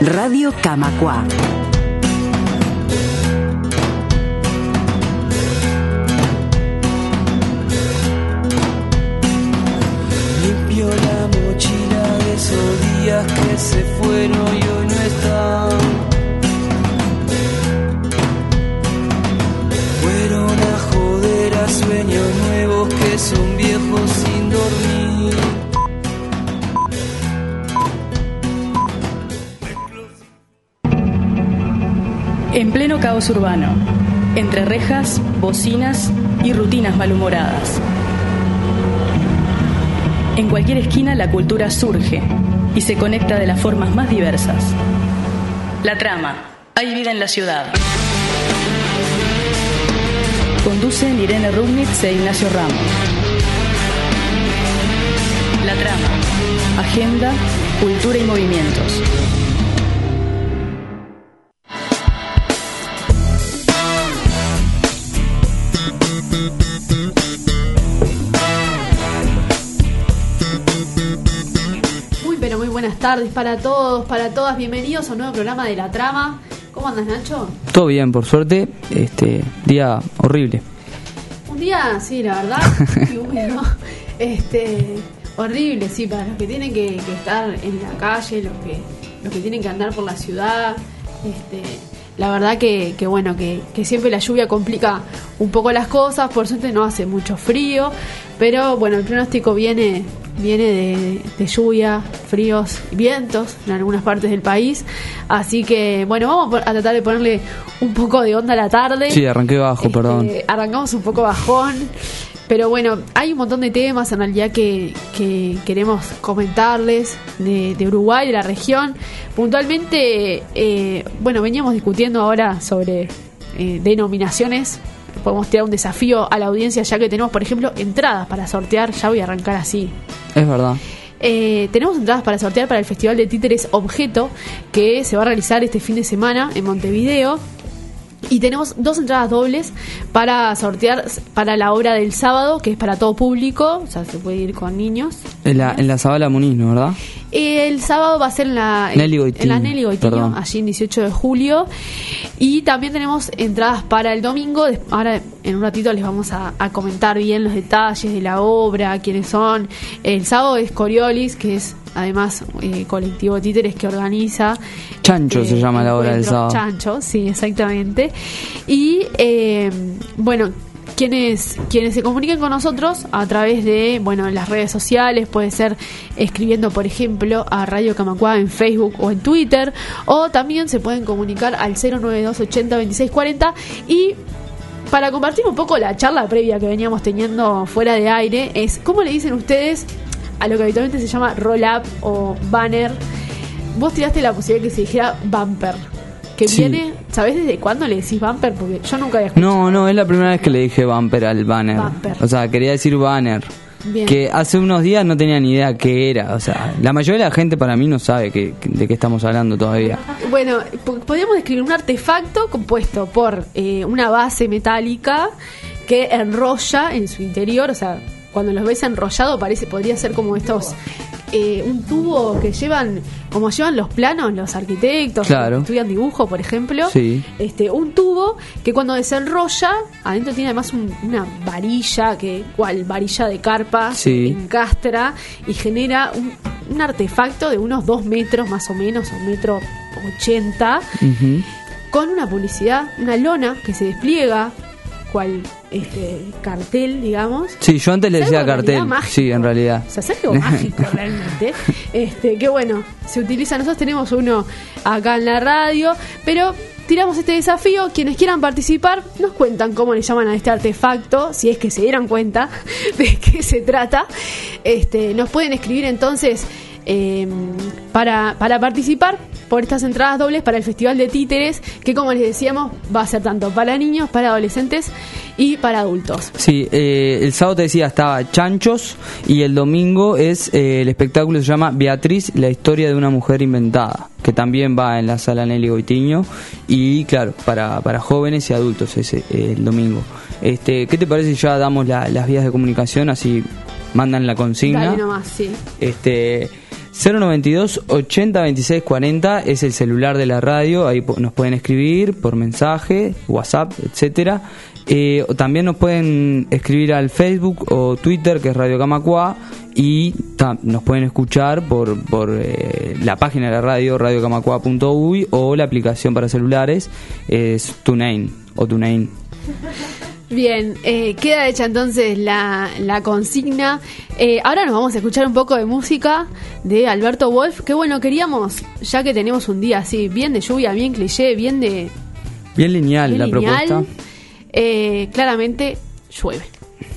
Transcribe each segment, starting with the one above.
Radio Camacuá. Limpio la mochila de esos días que se fueron y hoy no están. Fueron a joder a sueños nuevos que son viejos sin dormir. En pleno caos urbano, entre rejas, bocinas y rutinas malhumoradas. En cualquier esquina la cultura surge y se conecta de las formas más diversas. La Trama, hay vida en la ciudad. Conducen Irene Rubnitz e Ignacio Ramos. La Trama, agenda, cultura y movimientos. Buenas tardes para todos, para todas, bienvenidos a un nuevo programa de La Trama. ¿Cómo andas, Nacho? Todo bien, por suerte. Día horrible. Un día, sí, la verdad, húmedo, horrible, sí, para los que tienen que estar en la calle, los que tienen que andar por la ciudad. La verdad que bueno, que siempre la lluvia complica un poco las cosas. Por suerte no hace mucho frío, pero bueno, el pronóstico viene de lluvia, fríos y vientos en algunas partes del país. Así que bueno, vamos a tratar de ponerle un poco de onda a la tarde. Sí, arranqué bajo, perdón. Arrancamos un poco bajón. Pero bueno, hay un montón de temas en realidad que queremos comentarles de Uruguay, de la región. Puntualmente, veníamos discutiendo ahora sobre denominaciones. Podemos tirar un desafío a la audiencia, ya que tenemos, por ejemplo, entradas para sortear. Ya voy a arrancar así. Es verdad. Tenemos entradas para sortear para el Festival de Títeres Objeto, que se va a realizar este fin de semana en Montevideo. Y tenemos 2 entradas dobles para sortear para la obra del sábado, que es para todo público, o sea, se puede ir con niños. En la Zabala Muniz, ¿no, verdad? El sábado va a ser en la Nelly Goitiño, allí en 18 de julio. Y también tenemos entradas para el domingo. Ahora en un ratito les vamos a comentar bien los detalles de la obra, quiénes son. El sábado es Coriolis, que es además colectivo de títeres que organiza. Chancho se llama la obra del sábado. Chancho, sí, exactamente. Y quienes se comuniquen con nosotros a través de las redes sociales, puede ser escribiendo, por ejemplo, a Radio Camacuá en Facebook o en Twitter, o también se pueden comunicar al 092 80 26 40. Y para compartir un poco la charla previa que veníamos teniendo fuera de aire, es ¿cómo le dicen ustedes a lo que habitualmente se llama roll-up o banner? Vos tiraste la posibilidad que se dijera bumper, que sí. Viene, ¿sabés desde cuándo le decís bumper? Porque yo nunca había escuchado. No, es la primera vez que le dije bumper al banner. O sea, quería decir banner. Bien. Que hace unos días no tenía ni idea qué era. O sea, la mayoría de la gente para mí no sabe de qué estamos hablando todavía. Bueno, podríamos describir un artefacto compuesto por una base metálica que enrolla en su interior. O sea, cuando los ves enrollado podría ser como estos... un tubo que llevan los planos los arquitectos, claro, que estudian dibujo, por ejemplo. Sí. Un tubo que cuando desenrolla adentro tiene además una varilla, varilla de carpa, sí, encastra y genera un artefacto de unos 2 metros más o menos, 1,80 m, con una publicidad, una lona que se despliega cual cartel, digamos. Sí, yo antes le decía cartel. Mágico. Sí, en realidad. O sea, es algo mágico realmente. Que bueno, se utiliza. Nosotros tenemos uno acá en la radio, pero tiramos este desafío. Quienes quieran participar, nos cuentan cómo le llaman a este artefacto, si es que se dieran cuenta de qué se trata. Nos pueden escribir entonces para participar por estas entradas dobles para el Festival de Títeres, que como les decíamos va a ser tanto para niños, para adolescentes y para adultos. Sí, el sábado te decía estaba Chanchos y el domingo es el espectáculo se llama Beatriz, la historia de una mujer inventada, que también va en la sala Nelly Goitiño y claro, para jóvenes y adultos el domingo. ¿Qué te parece si ya damos las vías de comunicación, así mandan la consigna? Dale nomás, sí. 092 80 26 40 es el celular de la radio, ahí nos pueden escribir por mensaje, WhatsApp, etcétera. También nos pueden escribir al Facebook o Twitter, que es Radio Camacua, y nos pueden escuchar por la página de la radio, radiocamacua.uy, o la aplicación para celulares es TuneIn o TuneIn. Bien, queda hecha entonces la consigna. Ahora nos vamos a escuchar un poco de música de Alberto Wolf, que bueno, queríamos, ya que tenemos un día así, bien de lluvia, bien cliché, bien lineal la propuesta. Claramente llueve.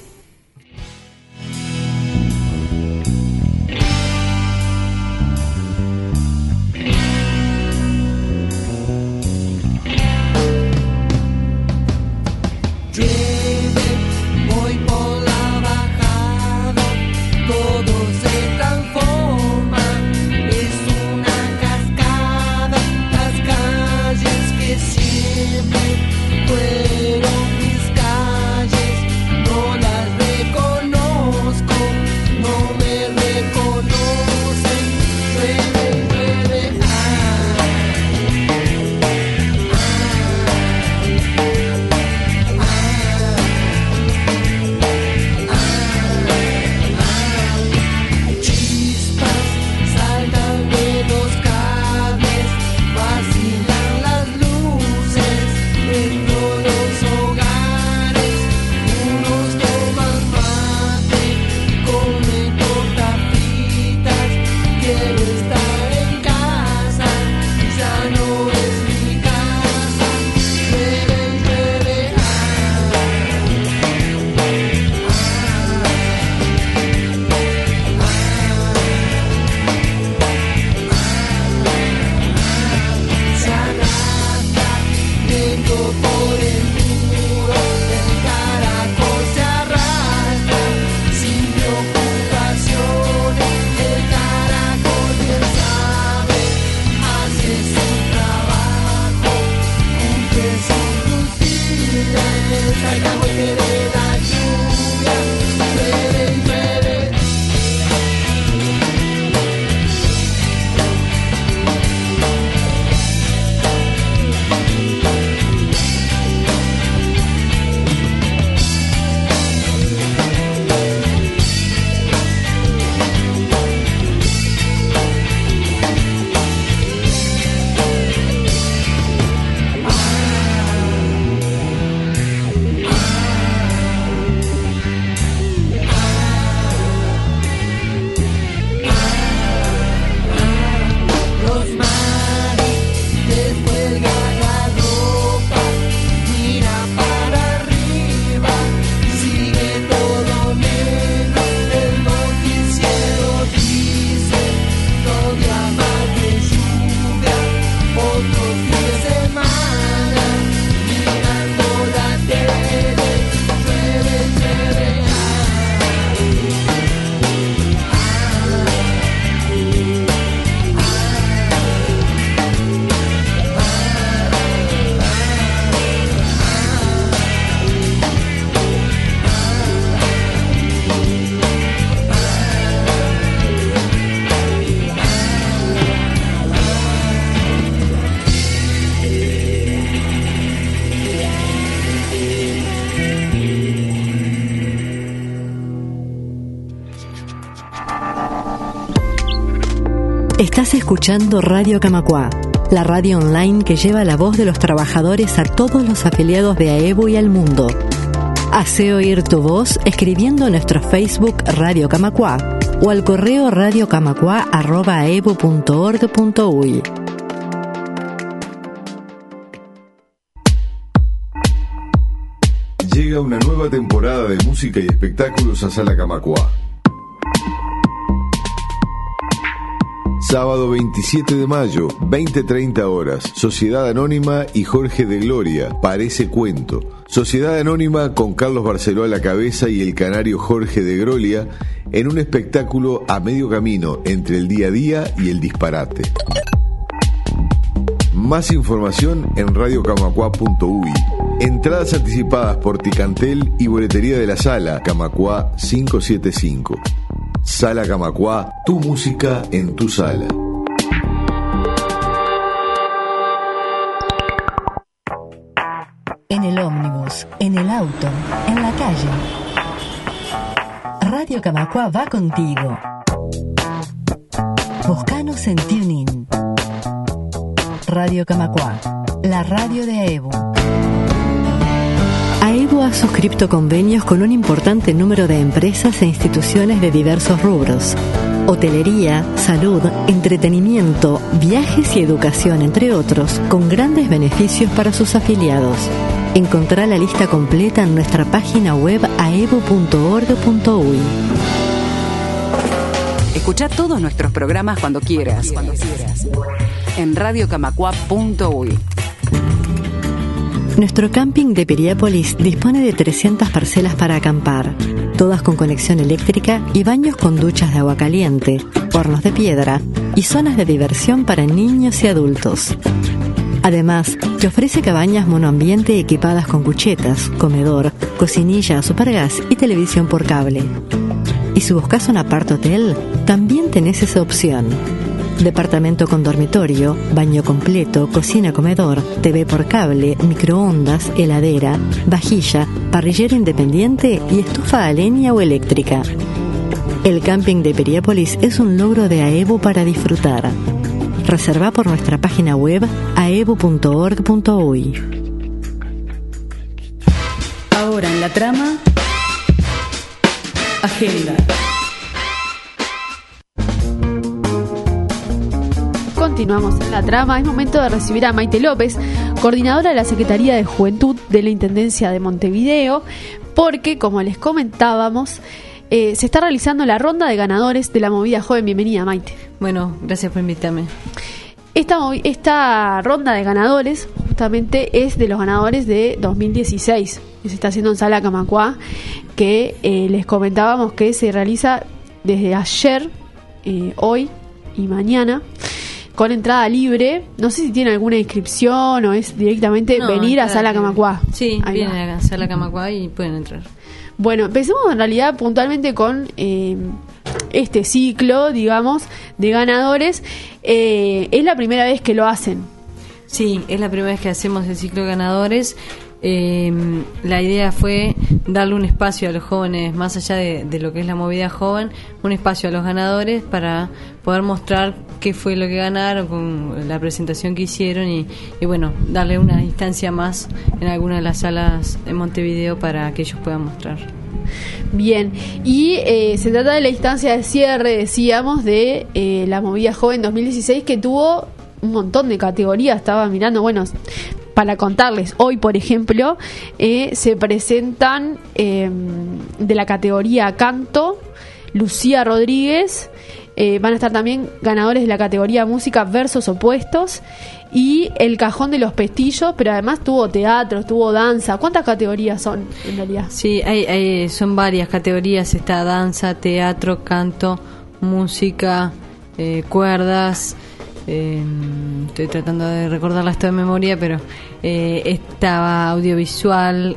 Estás escuchando Radio Camacua, la radio online que lleva la voz de los trabajadores a todos los afiliados de AEBU y al mundo. Hace oír tu voz escribiendo a nuestro Facebook Radio Camacua o al correo radiocamacua@aebu.org.uy. Llega una nueva temporada de música y espectáculos a Sala Camacua. Sábado 27 de mayo, 20:30 horas. Sociedad Anónima y Jorge de Gloria, Parece Cuento. Sociedad Anónima con Carlos Barceló a la cabeza y el canario Jorge de Gloria en un espectáculo a medio camino entre el día a día y el disparate. Más información en radiocamacua.uy. Entradas anticipadas por Ticantel y boletería de la sala Camacua 575. Sala Camacuá, tu música en tu sala. En el ómnibus, en el auto, en la calle. Radio Camacuá va contigo. Búscanos en TuneIn. Radio Camacuá, la radio de AEBU. AEBU ha suscrito convenios con un importante número de empresas e instituciones de diversos rubros: hotelería, salud, entretenimiento, viajes y educación, entre otros, con grandes beneficios para sus afiliados. Encontrá la lista completa en nuestra página web aebu.org.uy. Escuchá todos nuestros programas cuando quieras. En radiocamacua.uy. Nuestro camping de Piriápolis dispone de 300 parcelas para acampar, todas con conexión eléctrica y baños con duchas de agua caliente, hornos de piedra y zonas de diversión para niños y adultos. Además, te ofrece cabañas monoambiente equipadas con cuchetas, comedor, cocinilla, supergas y televisión por cable. Y si buscas un apart hotel, también tenés esa opción. Departamento con dormitorio, baño completo, cocina, comedor, TV por cable, microondas, heladera, vajilla, parrillera independiente y estufa a leña o eléctrica. El camping de Piriápolis es un logro de AEBU para disfrutar. Reserva por nuestra página web aebu.org.uy. Ahora en la trama, agenda. Continuamos en la trama. Es momento de recibir a Maite López, coordinadora de la Secretaría de Juventud de la Intendencia de Montevideo, porque, como les comentábamos, se está realizando la ronda de ganadores de la movida joven. Bienvenida, Maite. Bueno, gracias por invitarme. Esta ronda de ganadores justamente es de los ganadores de 2016, que se está haciendo en Sala Camacuá, que les comentábamos que se realiza desde ayer, hoy y mañana, con entrada libre. No sé si tiene alguna inscripción o es directamente venir a Sala Camacuá. Sí, vienen a Sala Camacuá y pueden entrar. Bueno, empecemos en realidad puntualmente con este ciclo, digamos, de ganadores. Es la primera vez que lo hacen. Sí, es la primera vez que hacemos el ciclo de ganadores. La idea fue darle un espacio a los jóvenes, más allá de lo que es la movida joven, un espacio a los ganadores para poder mostrar qué fue lo que ganaron con la presentación que hicieron y bueno, darle una instancia más en alguna de las salas de Montevideo para que ellos puedan mostrar. Bien, y se trata de la instancia de cierre, decíamos, de la movida joven 2016, que tuvo un montón de categorías. Estaba mirando, bueno, para contarles, hoy por ejemplo se presentan de la categoría canto Lucía Rodríguez, van a estar también ganadores de la categoría música versos opuestos y el cajón de los pestillos, pero además tuvo teatro, tuvo danza. ¿Cuántas categorías son en realidad? Sí, son varias categorías, está danza, teatro, canto, música, cuerdas. Estoy tratando de recordarlas toda de memoria, pero estaba audiovisual,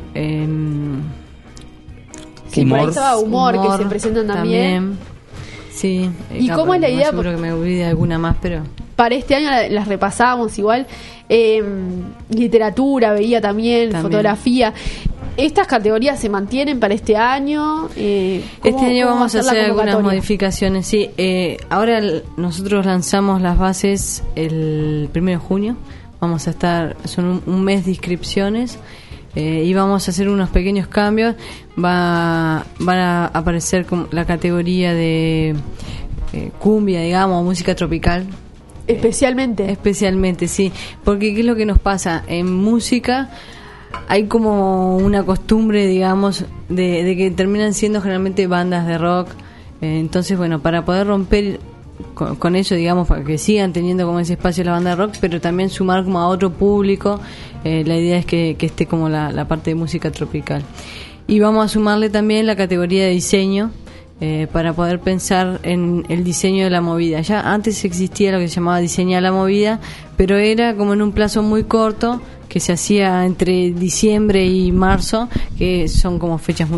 humor que se presentan también. Sí. ¿Y cómo es la idea? Seguro que me olvidé alguna más, pero para este año las repasábamos igual. Literatura veía también, fotografía. ¿Estas categorías se mantienen para este año? Este año vamos a hacer algunas modificaciones. Sí, ahora nosotros lanzamos las bases el 1 de junio. Vamos a estar, son un mes de inscripciones y vamos a hacer unos pequeños cambios. Van a aparecer como la categoría de cumbia, digamos, música tropical. Especialmente, sí. Porque ¿qué es lo que nos pasa? En música hay como una costumbre, digamos, de que terminan siendo generalmente bandas de rock. Entonces, bueno, para poder romper con eso, digamos, para que sigan teniendo como ese espacio la banda de rock, pero también sumar como a otro público, la idea es que esté como la parte de música tropical. Y vamos a sumarle también la categoría de diseño, para poder pensar en el diseño de la movida. Ya antes existía lo que se llamaba diseñar la movida, pero era como en un plazo muy corto, que se hacía entre diciembre y marzo, que son como fechas muy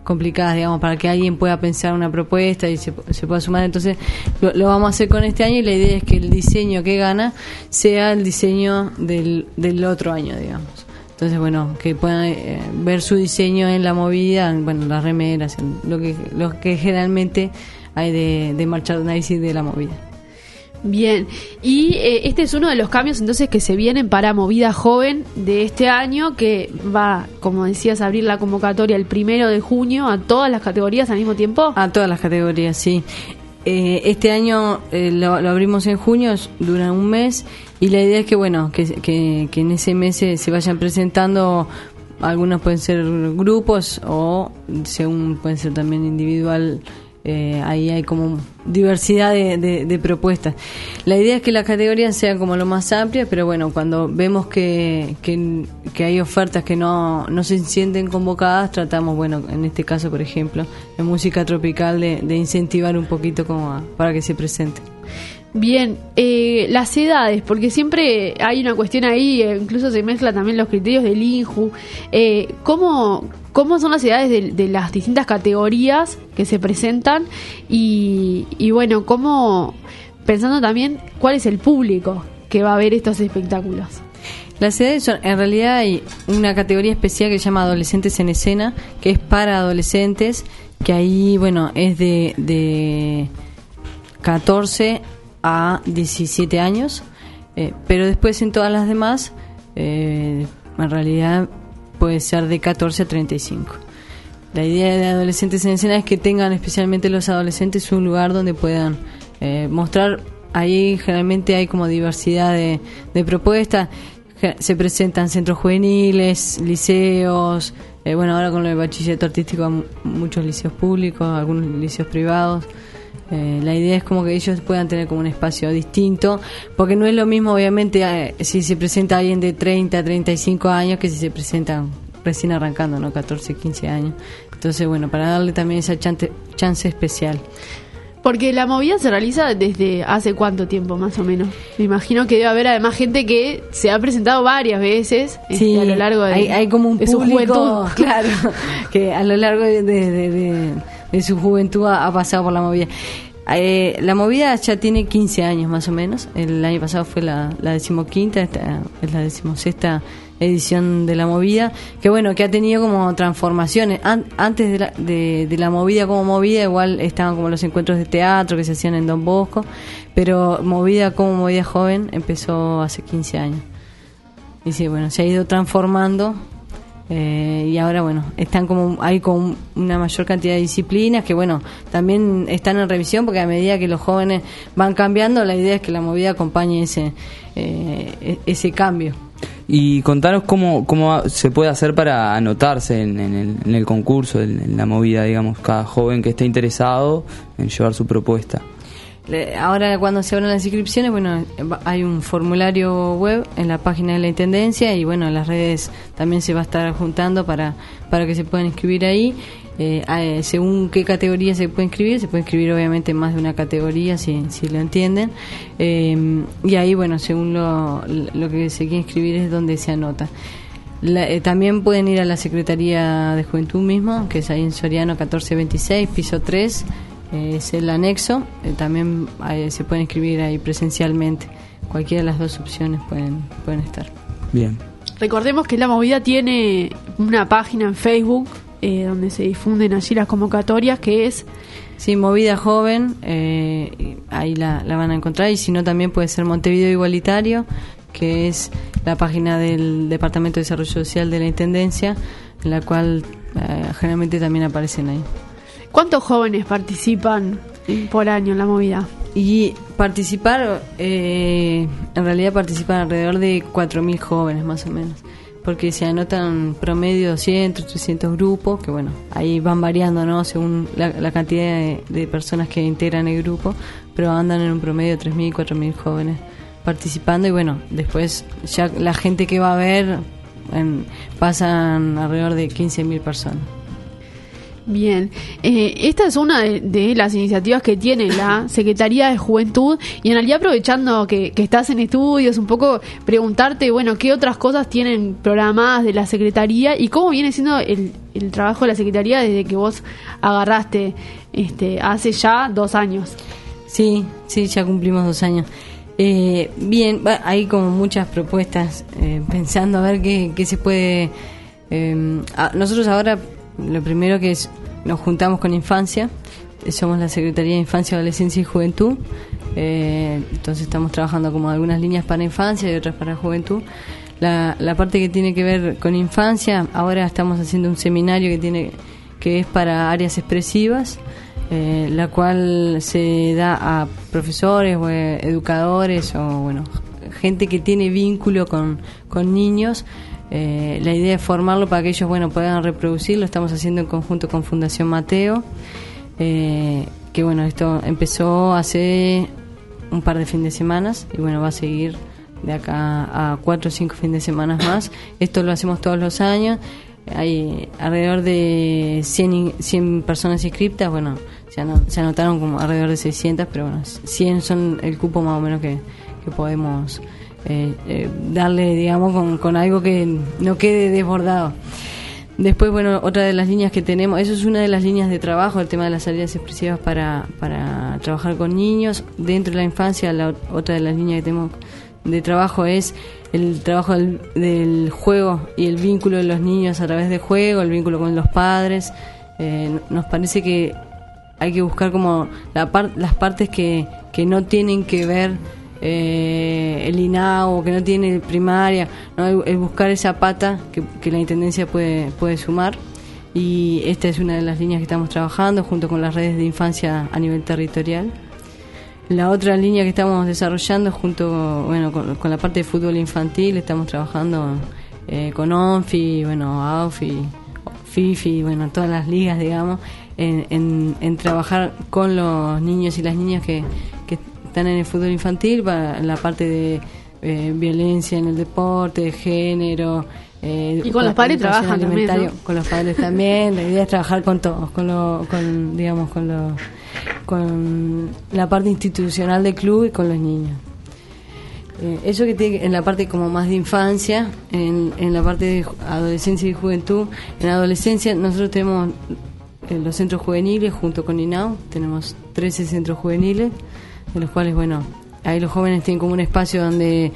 complicadas, digamos, para que alguien pueda pensar una propuesta y se pueda sumar. Entonces lo vamos a hacer con este año, y la idea es que el diseño que gana sea el diseño del otro año, digamos. Entonces, bueno, que puedan ver su diseño en la movida, bueno, las remeras, en lo que generalmente hay de merchandising de la movida. Bien, y este es uno de los cambios entonces que se vienen para Movida Joven de este año, que va, como decías, a abrir la convocatoria el 1 de junio a todas las categorías al mismo tiempo. A todas las categorías, sí. Este año lo abrimos en junio, dura un mes, y la idea es que, bueno, que en ese mes se vayan presentando. Algunos pueden ser grupos o según pueden ser también individual. Ahí hay como diversidad de propuestas. La idea es que las categorías sean como lo más amplias, pero bueno, cuando vemos que hay ofertas que no se sienten convocadas, tratamos, bueno, en este caso, por ejemplo, en música tropical, de incentivar un poquito como para que se presente. Bien, las edades, porque siempre hay una cuestión ahí, incluso se mezclan también los criterios del INJU. ¿Cómo son las edades de las distintas categorías que se presentan? Y bueno, pensando también cuál es el público que va a ver estos espectáculos. Las edades son, en realidad hay una categoría especial que se llama Adolescentes en Escena, que es para adolescentes, que ahí, bueno, es de 14 a 17 años, pero después en todas las demás, en realidad puede ser de 14 a 35. La idea de Adolescentes en Escena es que tengan, especialmente los adolescentes, un lugar donde puedan mostrar. Ahí generalmente hay como diversidad de propuestas. Se presentan centros juveniles, liceos, bueno, ahora con el bachillerato artístico muchos liceos públicos, algunos liceos privados. La idea es como que ellos puedan tener como un espacio distinto, porque no es lo mismo, obviamente, si se presenta alguien de 30 a 35 años que si se presentan recién arrancando, ¿no? 14, 15 años. Entonces, bueno, para darle también esa chance especial. Porque la movida se realiza desde hace cuánto tiempo, más o menos. Me imagino que debe haber además gente que se ha presentado varias veces, sí, a lo largo de hay como un de su juventud. Claro, que a lo largo de su juventud ha pasado por la movida. La movida ya tiene 15 años más o menos. El año pasado fue la 15ª, esta es la 16ª edición de la movida, que bueno, que ha tenido como transformaciones. Antes de la movida como movida, igual estaban como los encuentros de teatro que se hacían en Don Bosco, pero movida como movida joven empezó hace 15 años. Y sí, bueno, se ha ido transformando. Y ahora, bueno, hay como una mayor cantidad de disciplinas que, bueno, también están en revisión, porque a medida que los jóvenes van cambiando, la idea es que la movida acompañe ese cambio. Y contanos cómo se puede hacer para anotarse en el concurso, en la movida, digamos, cada joven que esté interesado en llevar su propuesta. Ahora, cuando se abran las inscripciones, bueno, hay un formulario web en la página de la Intendencia, y bueno, en las redes también se va a estar juntando para que se puedan inscribir ahí. Según qué categoría se puede inscribir obviamente más de una categoría si lo entienden, y ahí, bueno, según lo que se quiere inscribir es donde se anota. También pueden ir a la Secretaría de Juventud mismo, que es ahí en Soriano 1426, piso 3, es el anexo. También se pueden inscribir ahí presencialmente. Cualquiera de las dos opciones pueden estar. Bien. Recordemos que la movida tiene una página en Facebook donde se difunden allí las convocatorias, que es... Sí, Movida Joven, ahí la van a encontrar, y si no también puede ser Montevideo Igualitario, que es la página del Departamento de Desarrollo Social de la Intendencia, en la cual generalmente también aparecen ahí. ¿Cuántos jóvenes participan por año en la movida? Y participar, en realidad participan alrededor de 4.000 jóvenes más o menos, porque se anotan promedio 200, 300 grupos, que bueno, ahí van variando, ¿no?, según la cantidad de personas que integran el grupo, pero andan en un promedio de 3.000, 4.000 jóvenes participando, y bueno, después ya la gente que va a ver pasan alrededor de 15.000 personas. Bien, esta es una de las iniciativas que tiene la Secretaría de Juventud, y en realidad, aprovechando que estás en estudios, un poco preguntarte, bueno, qué otras cosas tienen programadas de la Secretaría y cómo viene siendo el trabajo de la Secretaría desde que vos agarraste hace ya 2 años. Sí, ya cumplimos 2 años. Bien, hay como muchas propuestas, pensando a ver qué se puede... nosotros ahora lo primero que es, nos juntamos con Infancia, somos la Secretaría de Infancia, Adolescencia y Juventud, entonces estamos trabajando como algunas líneas para infancia y otras para juventud. La parte que tiene que ver con infancia, ahora estamos haciendo un seminario que es para áreas expresivas, la cual se da a profesores o educadores o gente que tiene vínculo con niños. La idea es formarlo para que ellos puedan reproducirlo. Estamos haciendo en conjunto con Fundación Mateo, que esto empezó hace un par de fines de semana y va a seguir de acá a 4 o 5 fines de semana más. Esto lo hacemos todos los años. Hay alrededor de 100 personas inscriptas. Se anotaron como alrededor de 600, pero 100 son el cupo más o menos que podemos darle, digamos, con algo que no quede desbordado. Después, otra de las líneas que tenemos, eso es una de las líneas de trabajo, el tema de las áreas expresivas para trabajar con niños. Dentro de la infancia, otra de las líneas que tenemos de trabajo es el trabajo del juego y el vínculo de los niños a través del juego, el vínculo con los padres. Nos parece que hay que buscar como las partes que no tienen que ver el INAO, que no tiene primaria, ¿no? El buscar esa pata que la Intendencia puede sumar, y esta es una de las líneas que estamos trabajando junto con las redes de infancia a nivel territorial. La otra línea que estamos desarrollando junto con la parte de fútbol infantil, estamos trabajando con ONFI, AUFI, FIFI, todas las ligas, digamos, en trabajar con los niños y las niñas que están en el fútbol infantil, para la parte de violencia en el deporte, de género. Y con los padres trabajan también, ¿no? Con los padres también. La idea es trabajar con todos, con la parte institucional del club y con los niños. Eso que tiene en la parte como más de infancia, en la parte de adolescencia y juventud. En adolescencia nosotros tenemos los centros juveniles junto con INAU, tenemos 13 centros juveniles, de los cuales, ahí los jóvenes tienen como un espacio donde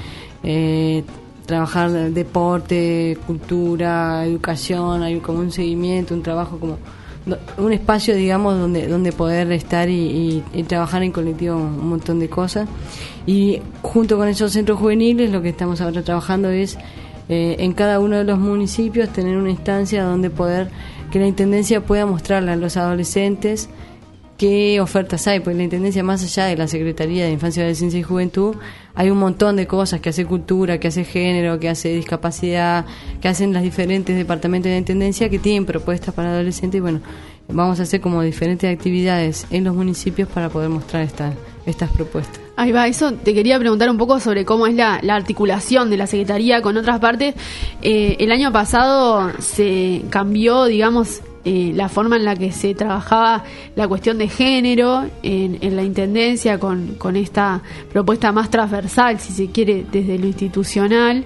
trabajar deporte, cultura, educación, hay como un seguimiento, un trabajo, como un espacio, digamos, donde poder estar y trabajar en colectivo un montón de cosas. Y junto con esos centros juveniles, lo que estamos ahora trabajando es en cada uno de los municipios tener una instancia donde que la Intendencia pueda mostrarle a los adolescentes qué ofertas hay, porque la Intendencia, más allá de la Secretaría de Infancia, Adolescencia y Juventud, hay un montón de cosas que hace cultura, que hace género, que hace discapacidad, que hacen los diferentes departamentos de la Intendencia, que tienen propuestas para adolescentes, y vamos a hacer como diferentes actividades en los municipios para poder mostrar estas propuestas. Ahí va, eso te quería preguntar un poco sobre cómo es la articulación de la Secretaría con otras partes. El año pasado se cambió, digamos, la forma en la que se trabajaba la cuestión de género en la Intendencia con esta propuesta más transversal, si se quiere, desde lo institucional.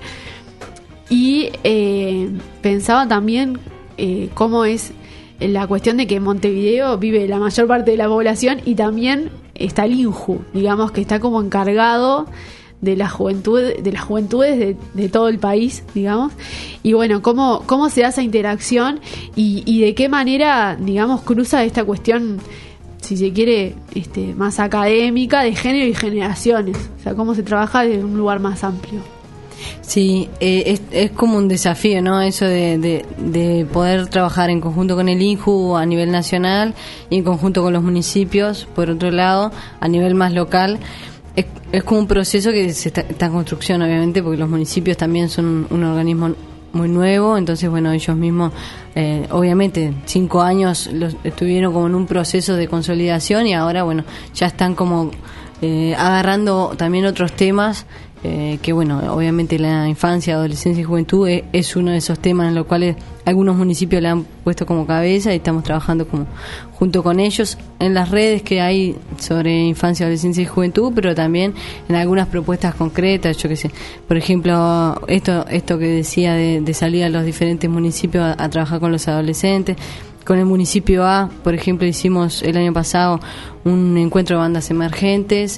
Y pensaba también cómo es la cuestión de que en Montevideo vive la mayor parte de la población, y también está el INJU, digamos, que está como encargado de las juventudes de todo el país, digamos. Y cómo se da esa interacción y de qué manera, digamos, cruza esta cuestión, si se quiere, más académica, de género y generaciones. O sea, cómo se trabaja desde un lugar más amplio. Sí, es como un desafío, ¿no? Eso de poder trabajar en conjunto con el INJU a nivel nacional y en conjunto con los municipios, por otro lado, a nivel más local. Es como un proceso que está en construcción, obviamente, porque los municipios también son un organismo muy nuevo, entonces, ellos mismos, obviamente, 5 años estuvieron como en un proceso de consolidación, y ahora, ya están como agarrando también otros temas que bueno, obviamente la infancia, adolescencia y juventud es uno de esos temas en los cuales algunos municipios le han puesto como cabeza y estamos trabajando junto con ellos en las redes que hay sobre infancia, adolescencia y juventud, pero también en algunas propuestas concretas, yo qué sé, por ejemplo, esto que decía de salir a los diferentes municipios a trabajar con los adolescentes. Con el municipio A, por ejemplo, hicimos el año pasado un encuentro de bandas emergentes,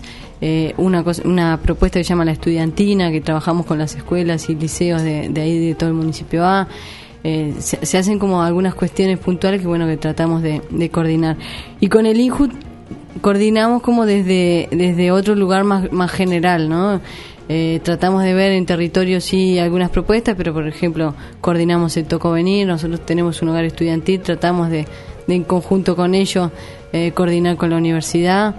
una propuesta que se llama La Estudiantina, que trabajamos con las escuelas y liceos de ahí, de todo el municipio A. Se hacen como algunas cuestiones puntuales que bueno que tratamos de coordinar. Y con el INJU coordinamos como desde otro lugar más general, ¿no? Tratamos de ver en territorio sí algunas propuestas, pero por ejemplo coordinamos el Toco Venir, nosotros tenemos un hogar estudiantil, tratamos de en conjunto con ellos coordinar con la universidad,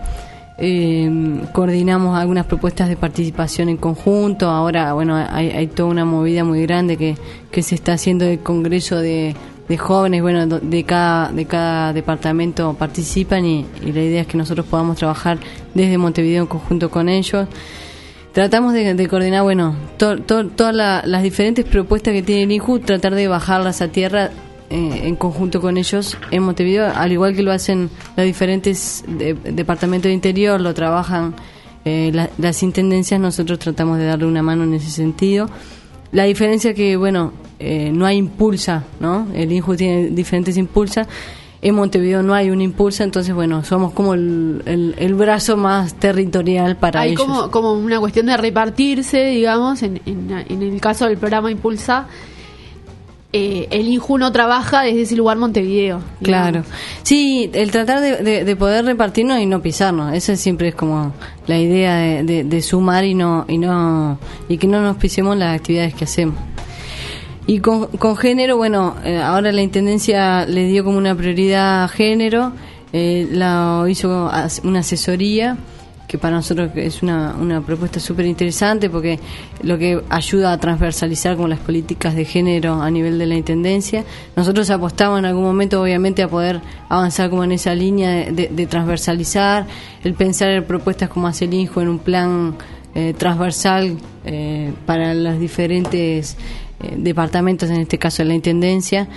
coordinamos algunas propuestas de participación en conjunto. Ahora bueno hay toda una movida muy grande que se está haciendo del congreso de jóvenes, bueno, de cada departamento participan y la idea es que nosotros podamos trabajar desde Montevideo en conjunto con ellos. Tratamos de coordinar, bueno, todas las diferentes propuestas que tiene el INJU, tratar de bajarlas a tierra en conjunto con ellos en Montevideo, al igual que lo hacen los diferentes departamentos de interior, lo trabajan las intendencias, nosotros tratamos de darle una mano en ese sentido. La diferencia que, bueno, no hay impulsa, ¿no? El INJU tiene diferentes impulsas. En Montevideo no hay un impulso, entonces bueno, somos como el brazo más territorial para hay ellos. Hay como una cuestión de repartirse, digamos, en el caso del programa Impulsa, el INJU no trabaja desde ese lugar Montevideo. Digamos. Claro, sí, el tratar de poder repartirnos y no pisarnos, esa siempre es como la idea de sumar y que no nos pisemos las actividades que hacemos. Y con género, bueno, ahora la Intendencia le dio como una prioridad a género, la hizo una asesoría, que para nosotros es una propuesta súper interesante porque lo que ayuda a transversalizar como las políticas de género a nivel de la Intendencia. Nosotros apostamos en algún momento obviamente a poder avanzar como en esa línea de transversalizar, el pensar en propuestas como hace el INJU en un plan transversal para las diferentes departamentos, en este caso de la Intendencia.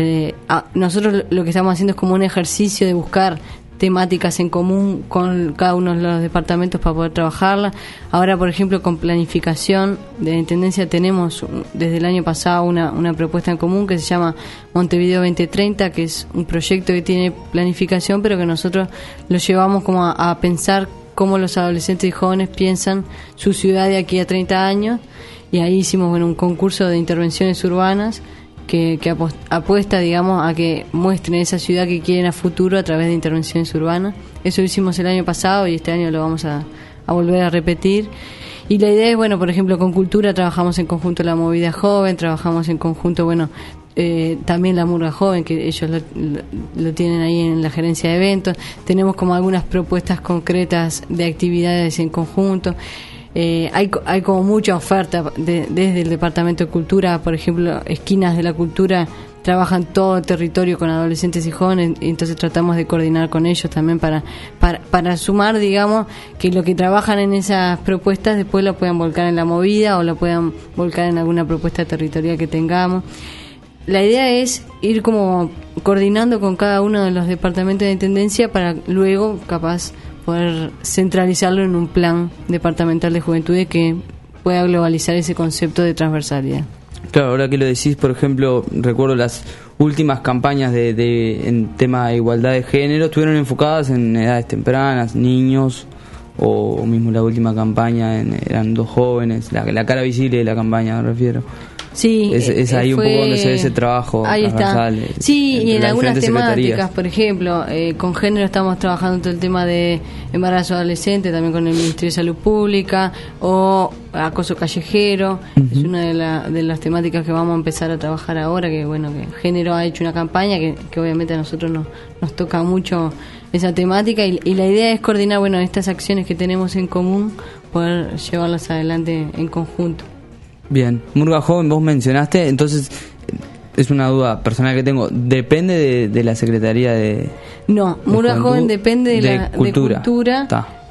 Nosotros lo que estamos haciendo es como un ejercicio de buscar temáticas en común con cada uno de los departamentos para poder trabajarlas. Ahora, por ejemplo, con planificación de la Intendencia tenemos desde el año pasado una propuesta en común que se llama Montevideo 2030, que es un proyecto que tiene planificación, pero que nosotros lo llevamos como a pensar cómo los adolescentes y jóvenes piensan su ciudad de aquí a 30 años. Y ahí hicimos un concurso de intervenciones urbanas que apuesta, digamos, a que muestren esa ciudad que quieren a futuro a través de intervenciones urbanas. Eso lo hicimos el año pasado y este año lo vamos a volver a repetir. Y la idea es, bueno, por ejemplo, con cultura trabajamos en conjunto la movida joven, trabajamos en conjunto, bueno, también la murga joven, que ellos lo tienen ahí en la gerencia de eventos. Tenemos como algunas propuestas concretas de actividades en conjunto. Hay como mucha oferta desde el Departamento de Cultura, por ejemplo, Esquinas de la Cultura trabajan todo el territorio con adolescentes y jóvenes, y entonces tratamos de coordinar con ellos también para sumar, digamos, que lo que trabajan en esas propuestas después lo puedan volcar en la movida o lo puedan volcar en alguna propuesta territorial que tengamos. La idea es ir como coordinando con cada uno de los departamentos de intendencia para luego, capaz, poder centralizarlo en un plan departamental de juventudes que pueda globalizar ese concepto de transversalidad. Claro, ahora que lo decís, por ejemplo, recuerdo las últimas campañas en tema de igualdad de género estuvieron enfocadas en edades tempranas, niños, o mismo la última campaña eran 2 jóvenes, la cara visible de la campaña me refiero. Sí, es ahí un poco donde se ve ese trabajo ahí transversal. Está. Sí, y en algunas temáticas, por ejemplo, con género estamos trabajando todo el tema de embarazo adolescente, también con el Ministerio de Salud Pública, o acoso callejero. Es una de las temáticas que vamos a empezar a trabajar ahora, que bueno, que género ha hecho una campaña que obviamente a nosotros nos toca mucho esa temática, y la idea es coordinar, bueno, estas acciones que tenemos en común, poder llevarlas adelante en conjunto. Bien, Murga Joven vos mencionaste, entonces es una duda personal que tengo, ¿depende de la Secretaría de No, Murga Joven depende de Cultura.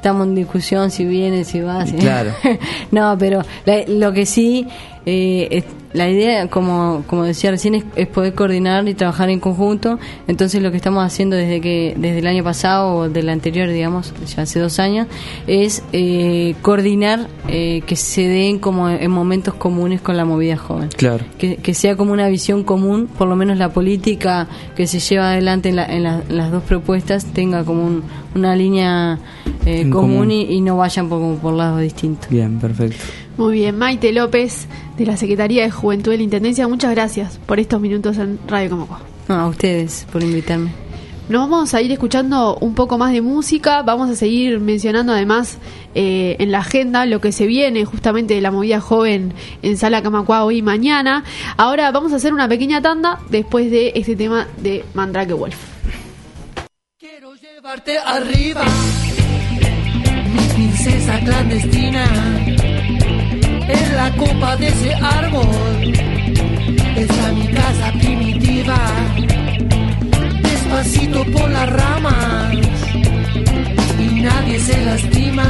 estamos en discusión si viene, si va. Si... Claro. No, pero lo que sí, la idea, como decía recién, es poder coordinar y trabajar en conjunto. Entonces lo que estamos haciendo desde el año pasado o del anterior, digamos, ya hace 2 años, es coordinar que se den como en momentos comunes con la movida joven. Claro. Que sea como una visión común, por lo menos la política que se lleva adelante en las dos propuestas tenga como una línea común y no vayan por lados distintos. Bien, perfecto. Muy bien, Maite López, de la Secretaría de Juventud de la Intendencia, muchas gracias por estos minutos en Radio Camacua. No, a ustedes por invitarme. Nos vamos a ir escuchando un poco más de música, vamos a seguir mencionando además en la agenda lo que se viene justamente de la movida joven en Sala Camacua hoy y mañana. Ahora vamos a hacer una pequeña tanda después de este tema de Mandrake Wolf. Quiero llevarte arriba, mi princesa clandestina, en la copa de ese árbol está mi casa primitiva. Despacito por las ramas y nadie se lastima.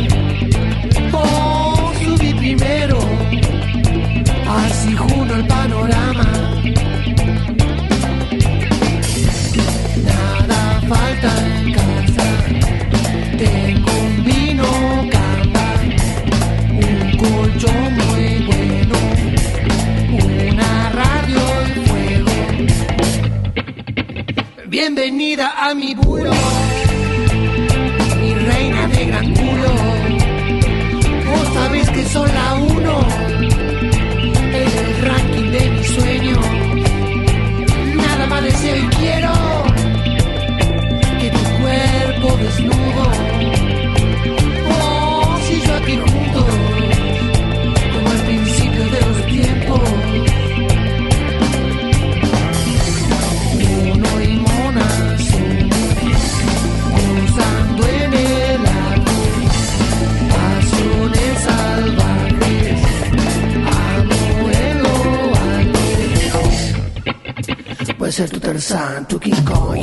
Oh, subí primero, así junto al panorama. Nada falta en casa, tengo un vino camba, un colchón muy bueno, una radio y fuego. Bienvenida a mi bulo, mi reina de gran culo. Vos sabés que soy la 1 en el ranking de mi sueño. Nada más deseo y quiero que tu cuerpo desnudo. Oh, si yo aquí junto, como al principio de los tiempos. Mono y mona cruzando en el árbol, pasiones salvajes, amor en lo alto. Puede ser tu Tarzán, tu King Kong,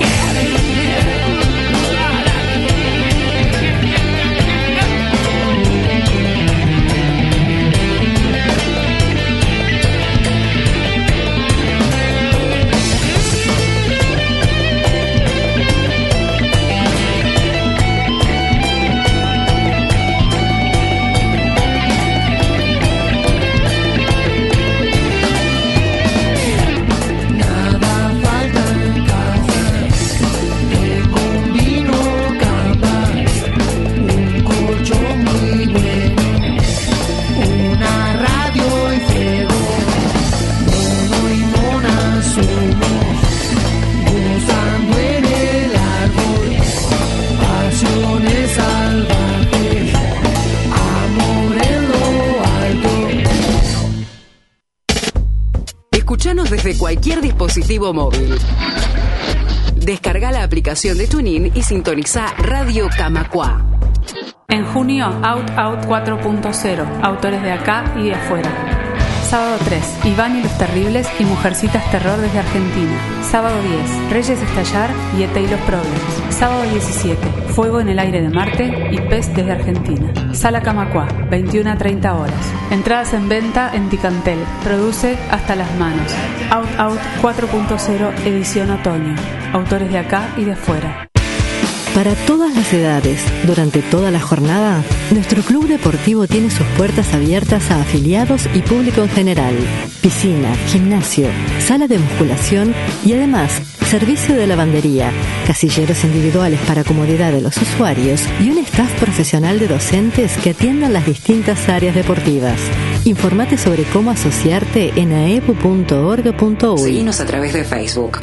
desde cualquier dispositivo móvil. Descarga la aplicación de TuneIn y sintoniza Radio Camacua. En junio, Out 4.0, autores de acá y de afuera. Sábado 3, Iván y los Terribles y Mujercitas Terror desde Argentina. Sábado 10, Reyes Estallar y ET y los Problems. Sábado 17, Fuego en el aire de Marte y Pez desde Argentina. Sala Camacua, 21 a 30 horas. Entradas en venta en Ticantel. Produce Hasta las Manos. Out 4.0, edición otoño. Autores de acá y de afuera. Para todas las edades, durante toda la jornada, nuestro club deportivo tiene sus puertas abiertas a afiliados y público en general. Piscina, gimnasio, sala de musculación y además servicio de lavandería, casilleros individuales para comodidad de los usuarios y un staff profesional de docentes que atiendan las distintas áreas deportivas. Informate sobre cómo asociarte en aebu.org.uy. Seguinos a través de Facebook.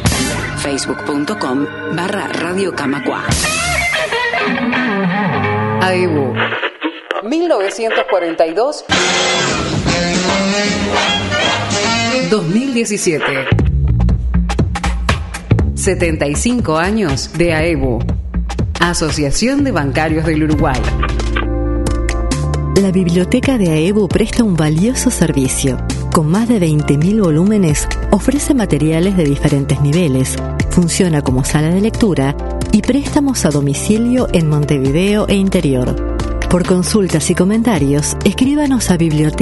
facebook.com/Radio Camacua. AEBU 1942-2017. 75 años de AEBU, Asociación de Bancarios del Uruguay. La biblioteca de AEBU presta un valioso servicio. Con más de 20.000 volúmenes, ofrece materiales de diferentes niveles, funciona como sala de lectura y préstamos a domicilio en Montevideo e interior. Por consultas y comentarios, escríbanos a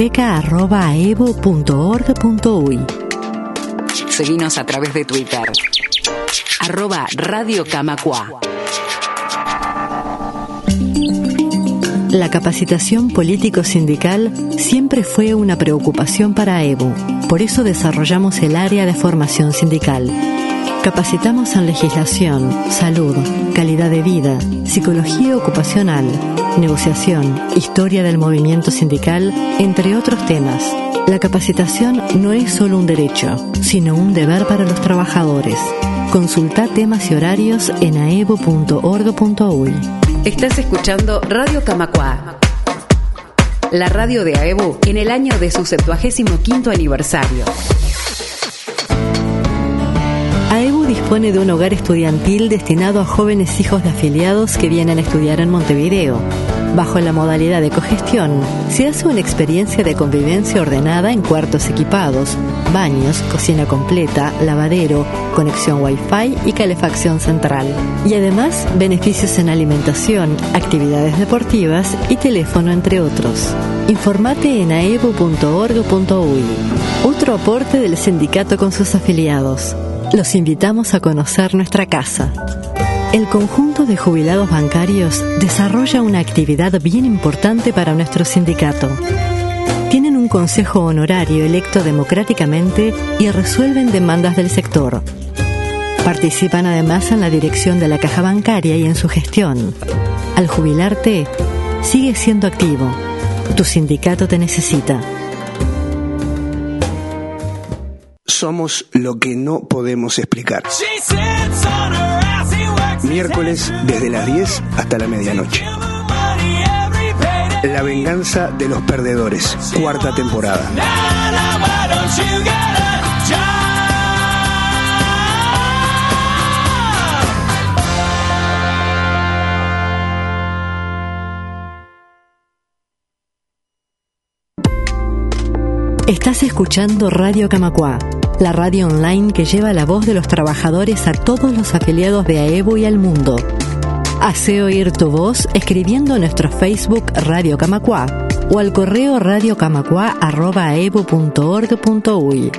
biblioteca@aevo.org.uy. Seguinos a través de Twitter. @Radio Camacua. La capacitación político-sindical siempre fue una preocupación para AEBU. Por eso desarrollamos el área de formación sindical. Capacitamos en legislación, salud, calidad de vida, psicología ocupacional, negociación, historia del movimiento sindical, entre otros temas. La capacitación no es solo un derecho, sino un deber para los trabajadores. Consulta temas y horarios en aevo.org.uy. Estás escuchando Radio Camacua, la radio de AEBU en el año de su 75º aniversario. AEBU dispone de un hogar estudiantil destinado a jóvenes hijos de afiliados que vienen a estudiar en Montevideo. Bajo la modalidad de cogestión, se hace una experiencia de convivencia ordenada en cuartos equipados, baños, cocina completa, lavadero, conexión Wi-Fi y calefacción central. Y además, beneficios en alimentación, actividades deportivas y teléfono, entre otros. Informate en aevo.org.uy. Otro aporte del sindicato con sus afiliados. Los invitamos a conocer nuestra casa. El conjunto de jubilados bancarios desarrolla una actividad bien importante para nuestro sindicato. Tienen un consejo honorario electo democráticamente y resuelven demandas del sector. Participan además en la dirección de la caja bancaria y en su gestión. Al jubilarte, sigue siendo activo. Tu sindicato te necesita. Somos lo que no podemos explicar. Miércoles desde las 10 hasta la medianoche. La venganza de los perdedores, 4ª temporada. Estás escuchando Radio Camacua, la radio online que lleva la voz de los trabajadores a todos los afiliados de AEBU y al mundo. Hacé oír tu voz escribiendo en nuestro Facebook Radio Camacua o al correo radiocamacua@aebu.org.uy.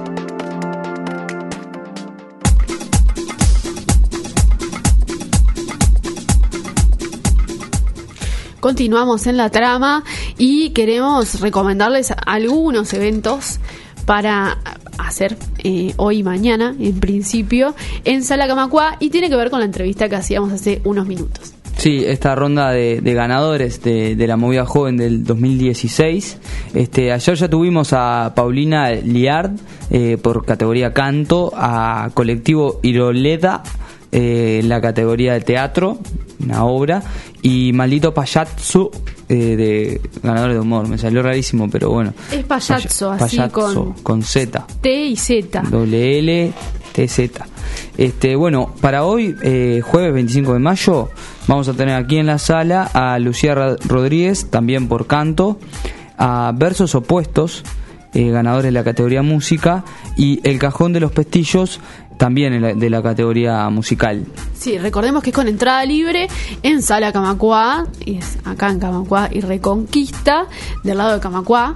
Continuamos en la trama y queremos recomendarles algunos eventos para hacer hoy y mañana, en principio, en Sala Camacua, y tiene que ver con la entrevista que hacíamos hace unos minutos. Sí, esta ronda de ganadores de la movida joven del 2016. Ayer ya tuvimos a Paulina Liard por categoría canto, a Colectivo Iroleda la categoría de teatro, una obra, y Maldito Payaso de ganadores de humor. Me salió rarísimo, pero bueno. Es payaso, así con Z. T y Z. L T Z. Bueno, para hoy, jueves 25 de mayo, vamos a tener aquí en la sala a Lucía Rodríguez, también por canto, a Versos Opuestos, ganadores de la categoría música, y El Cajón de los Pestillos, también de la categoría musical. Sí, recordemos que es con entrada libre en Sala Camacua, y es acá en Camacua y Reconquista, del lado de Camacua.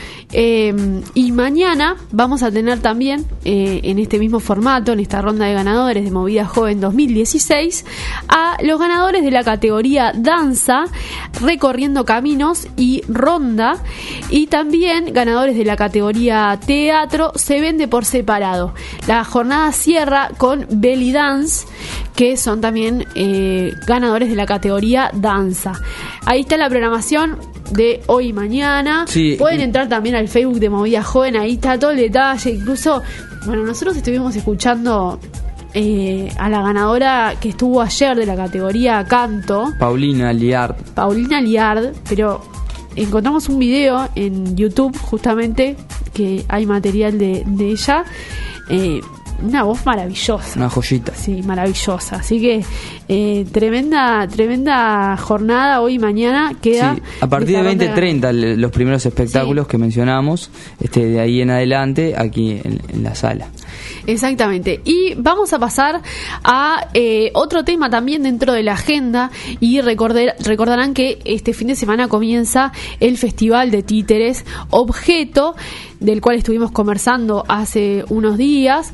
Y mañana vamos a tener también en este mismo formato, en esta ronda de ganadores de Movida Joven 2016, a los ganadores de la categoría danza, recorriendo caminos y ronda, y también ganadores de la categoría teatro, se vende por separado. La jornada cierra con belly dance, que son también ganadores de la categoría danza. Ahí está la programación de hoy y mañana. Sí. Pueden entrar también al Facebook de Movida Joven, ahí está todo el detalle. Incluso, bueno, nosotros estuvimos escuchando a la ganadora que estuvo ayer de la categoría canto, Paulina Liard, pero encontramos un video en YouTube justamente que hay material de ella. Una voz maravillosa. Una joyita. Sí, maravillosa. Así que tremenda jornada hoy y mañana queda. Sí, a partir de 20:30 los primeros espectáculos que mencionamos, de ahí en adelante aquí en la sala. Exactamente. Y vamos a pasar a otro tema también dentro de la agenda, y recordarán que este fin de semana comienza el Festival de Títeres Objeto, del cual estuvimos conversando hace unos días.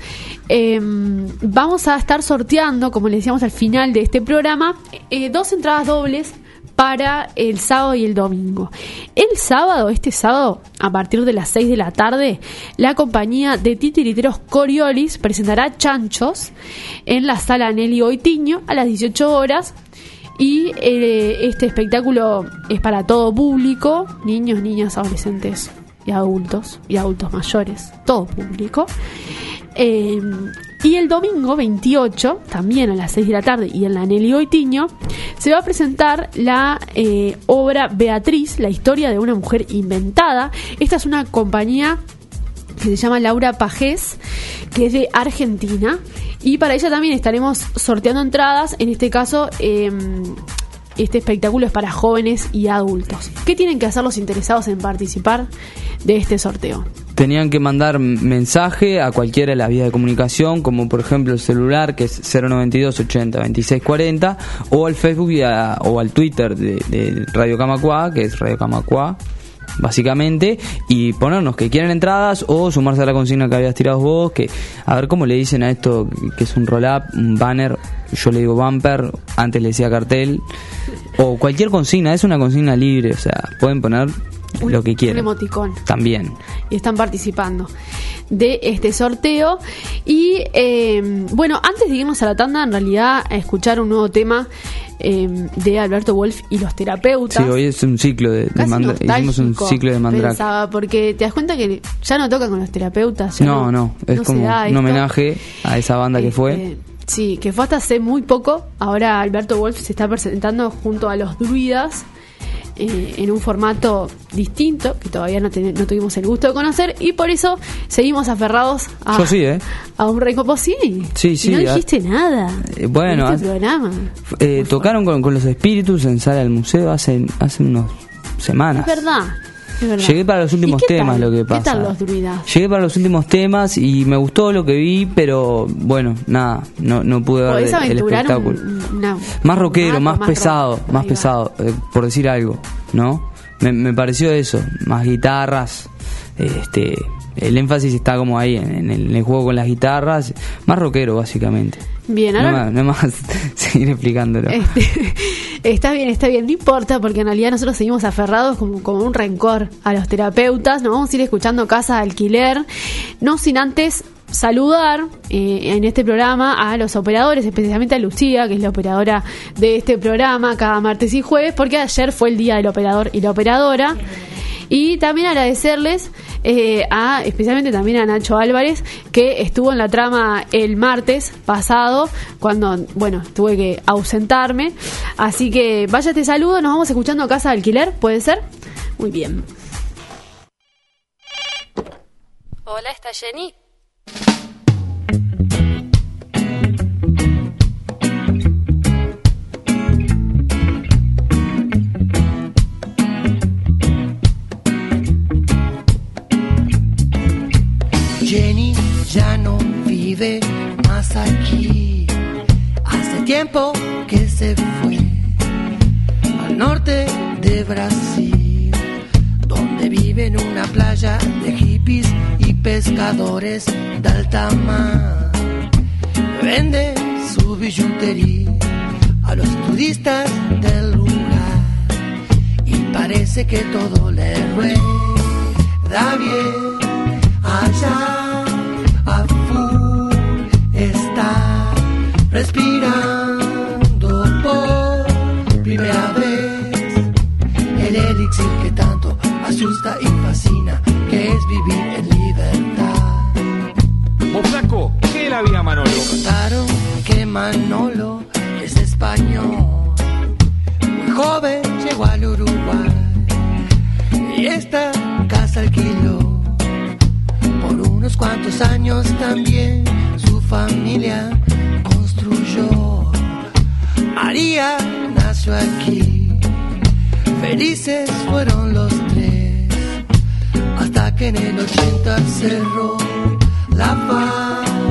Vamos a estar sorteando, como les decíamos al final de este programa, 2 entradas dobles para el sábado y el domingo. Este sábado, a partir de las 6 de la tarde, la compañía de titiriteros Coriolis presentará Chanchos en la sala Nelly Goitiño a las 18 horas. Y este espectáculo es para todo público, niños, niñas, adolescentes y adultos mayores, todo público. Y el domingo 28, también a las 6 de la tarde y en la Nelly Goitiño, se va a presentar la obra Beatriz, la historia de una mujer inventada. Esta es una compañía que se llama Laura Pajés, que es de Argentina, y para ella también estaremos sorteando entradas. En este caso, este espectáculo es para jóvenes y adultos. ¿Qué tienen que hacer los interesados en participar de este sorteo? Tenían que mandar mensaje a cualquiera de las vías de comunicación, como por ejemplo el celular, que es 092 80 26 40, o al Facebook o al Twitter de Radio Camacuá, que es Radio Camacuá, básicamente, y ponernos que quieren entradas o sumarse a la consigna que habías tirado vos, que a ver cómo le dicen a esto, que es un roll-up, un banner, yo le digo bumper, antes le decía cartel, o cualquier consigna, es una consigna libre, o sea, pueden poner lo que quieran. Un emoticón. También. Y están participando de este sorteo. Y bueno, antes de irnos a la tanda, en realidad a escuchar un nuevo tema de Alberto Wolf y los terapeutas. Sí, hoy es un ciclo de hicimos un ciclo de Mandrake. Pensaba, porque te das cuenta que ya no tocan con los terapeutas. No, es como un homenaje a esa banda que fue. Sí, que fue hasta hace muy poco. Ahora Alberto Wolf se está presentando junto a los Druidas en un formato distinto que todavía no tuvimos el gusto de conocer, y por eso seguimos aferrados a, yo sí, a un recopo. Sí, y no dijiste nada bueno, en este programa. Tocaron con los espíritus en Sala del Museo hace unas semanas. Es verdad. Llegué para los últimos temas, lo que pasa. ¿Qué tal los Druidas? Llegué para los últimos temas y me gustó lo que vi, pero bueno, nada, no pude ver el espectáculo. Más rockero, más pesado, por decir algo, ¿no? Me pareció eso, más guitarras, el énfasis está como ahí en el juego con las guitarras, más rockero básicamente. Bien, ahora no más seguir explicándolo. Está bien, no importa, porque en realidad nosotros seguimos aferrados como un rencor a los terapeutas. Nos vamos a ir escuchando Casa de Alquiler, no sin antes saludar en este programa a los operadores, especialmente a Lucía, que es la operadora de este programa cada martes y jueves, porque ayer fue el día del operador y la operadora. Y también agradecerles especialmente también a Nacho Álvarez, que estuvo en la trama el martes pasado, cuando, tuve que ausentarme. Así que vaya este saludo, nos vamos escuchando Casa de Alquiler, ¿puede ser? Muy bien. Hola, ¿está Jenny? Jenny ya no vive más aquí. Hace tiempo que se fue al norte de Brasil, donde vive en una playa de hippies y pescadores de alta mar. Vende su billutería a los turistas del lugar y parece que todo le rueda bien. Allá a full está respirando por primera vez el elixir que tanto asusta y fascina, que es vivir en libertad. Vos flaco, ¿qué es la vida Manolo? Contaron que Manolo es español, muy joven llegó al Uruguay y esta casa alquiló. Por unos cuantos años también su familia construyó. María nació aquí, felices fueron los tres, hasta que en el 80 cerró la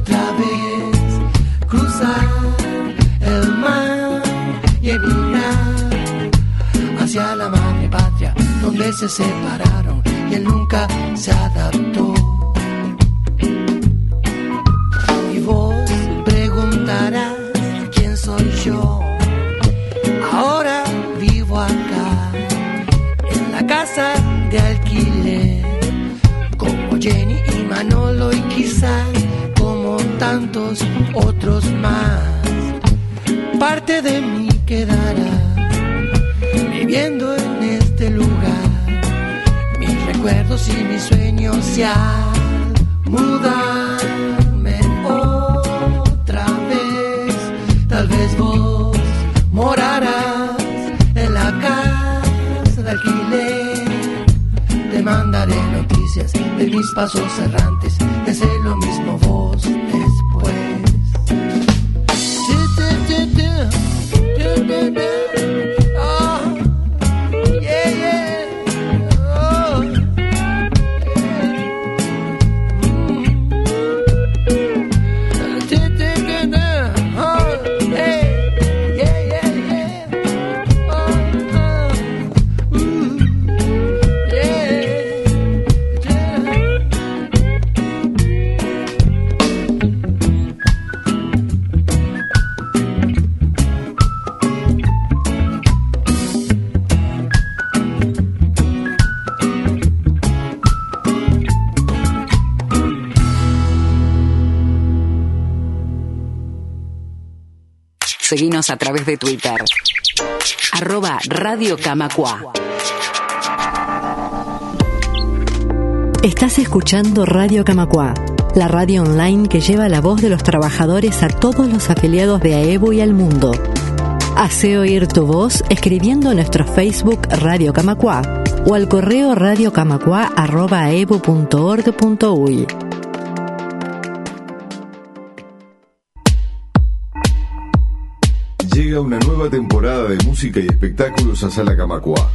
otra vez cruzar el mar y emigrar hacia la madre patria, donde se separaron y él nunca se adaptó. Y vos preguntarás quién soy yo. Ahora vivo acá, en la casa de alquiler, como Jenny y Manolo y quizás como tantos otros más. Parte de mí quedará viviendo en este lugar. Mis recuerdos y mis sueños se han mudarme otra vez. Tal vez vos morarás en la casa de alquiler. Te mandaré noticias de mis pasos errantes, que sé lo mismo vos después. Seguinos a través de Twitter. @Radio Camacua. Estás escuchando Radio Camacua, la radio online que lleva la voz de los trabajadores a todos los afiliados de AEBU y al mundo. Hacé oír tu voz escribiendo en nuestro Facebook Radio Camacua o al correo radiocamacua@aebu.org.uy. Llega una nueva temporada de música y espectáculos a Sala Camacua.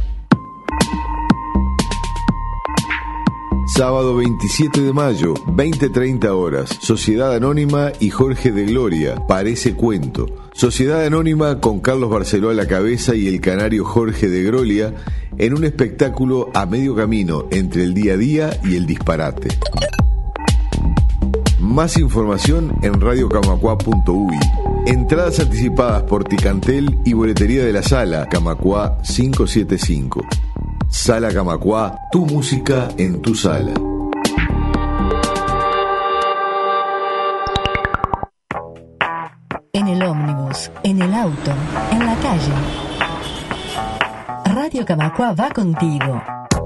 Sábado 27 de mayo, 20:30 horas. Sociedad Anónima y Jorge de Gloria, Parece Cuento. Sociedad Anónima con Carlos Barceló a la cabeza y el canario Jorge de Gloria en un espectáculo a medio camino entre el día a día y el disparate. Más información en radiocamacua.uy. Entradas anticipadas por Ticantel y boletería de la Sala Camacua 575. Sala Camacua, tu música en tu sala. En el ómnibus, en el auto, en la calle. Radio Camacua va contigo.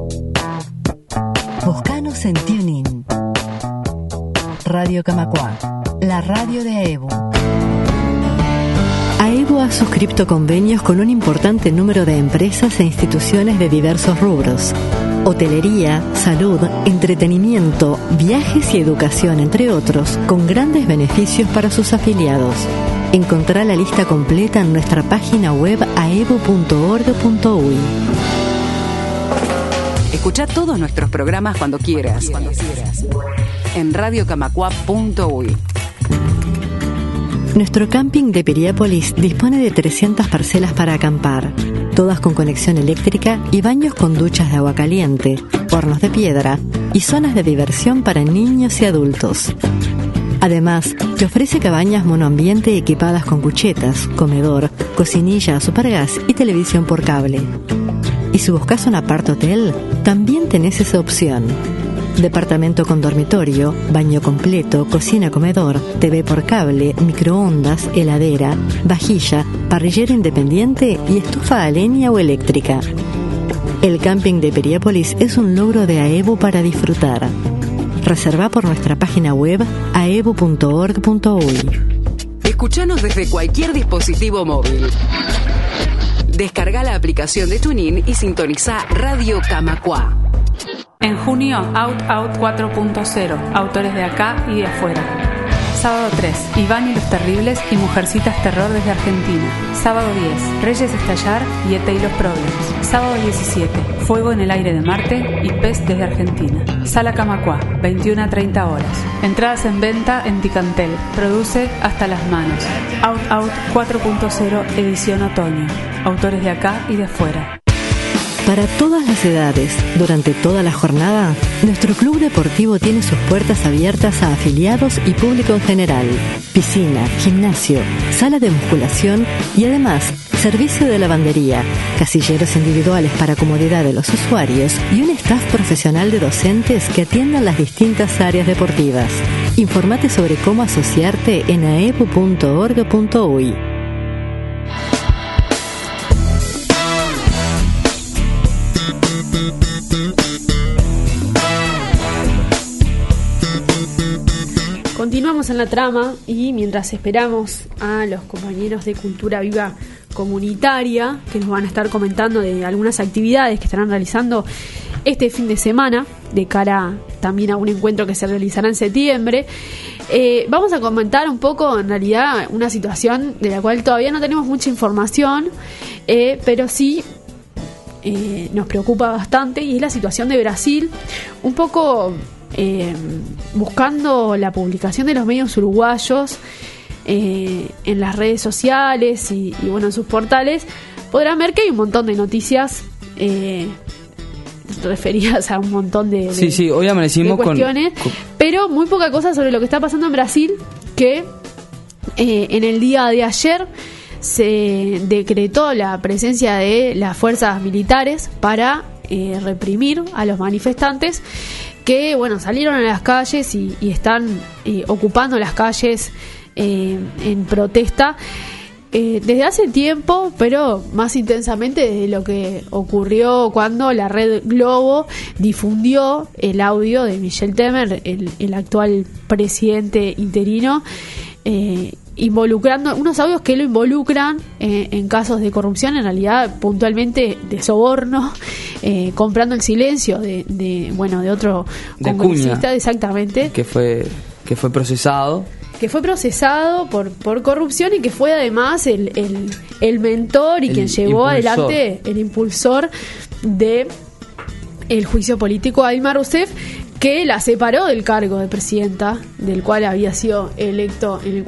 Búscanos en TuneIn. Radio Camacua, la radio de AEBU. AEBU ha suscrito convenios con un importante número de empresas e instituciones de diversos rubros: hotelería, salud, entretenimiento, viajes y educación, entre otros, con grandes beneficios para sus afiliados. Encontrá la lista completa en nuestra página web aebu.org.uy. Escuchá todos nuestros programas cuando quieras. En radiocamacua.uy. Nuestro camping de Piriápolis dispone de 300 parcelas para acampar, todas con conexión eléctrica y baños con duchas de agua caliente, hornos de piedra y zonas de diversión para niños y adultos. Además, te ofrece cabañas monoambiente equipadas con cuchetas, comedor, cocinilla, supergas y televisión por cable. Y si buscas un apart-hotel, también tenés esa opción. Departamento con dormitorio, baño completo, cocina, comedor, TV por cable, microondas, heladera, vajilla, parrillera independiente y estufa a leña o eléctrica. El camping de Piriápolis es un logro de AEBU para disfrutar. Reserva por nuestra página web aebu.org.uy. Escuchanos desde cualquier dispositivo móvil. Descarga la aplicación de TuneIn y sintoniza Radio Camacua. En junio, Out 4.0, autores de acá y de afuera. Sábado 3, Iván y los Terribles y Mujercitas Terror desde Argentina. Sábado 10, Reyes Estallar y ET y los Problems. Sábado 17, Fuego en el Aire de Marte y Pez desde Argentina. Sala Camacuá, 21 a 30 horas. Entradas en venta en Ticantel. Produce Hasta las Manos. Out Out 4.0 edición otoño. Autores de acá y de afuera. Para todas las edades, durante toda la jornada, nuestro club deportivo tiene sus puertas abiertas a afiliados y público en general. Piscina, gimnasio, sala de musculación y además servicio de lavandería, casilleros individuales para comodidad de los usuarios y un staff profesional de docentes que atiendan las distintas áreas deportivas. Informate sobre cómo asociarte en aebu.org.uy. Continuamos en la trama y mientras esperamos a los compañeros de Cultura Viva Comunitaria que nos van a estar comentando de algunas actividades que estarán realizando este fin de semana de cara también a un encuentro que se realizará en septiembre, vamos a comentar un poco en realidad una situación de la cual todavía no tenemos mucha información, pero sí nos preocupa bastante, y es la situación de Brasil, un poco buscando la publicación de los medios uruguayos en las redes sociales y bueno, en sus portales, podrán ver que hay un montón de noticias referidas a un montón de hoy amanecimos de cuestiones, pero muy poca cosa sobre lo que está pasando en Brasil, que en el día de ayer se decretó la presencia de las fuerzas militares para reprimir a los manifestantes que bueno, salieron a las calles y están ocupando las calles en protesta desde hace tiempo, pero más intensamente desde lo que ocurrió cuando la red Globo difundió el audio de Michel Temer, el actual presidente interino, involucrando unos audios que lo involucran en casos de corrupción, en realidad puntualmente de soborno, comprando el silencio de otro congresista, exactamente, que fue procesado por corrupción, y que fue además el mentor y quien llevó adelante, el impulsor de el juicio político a Dilma Rousseff, que la separó del cargo de presidenta, del cual había sido electo en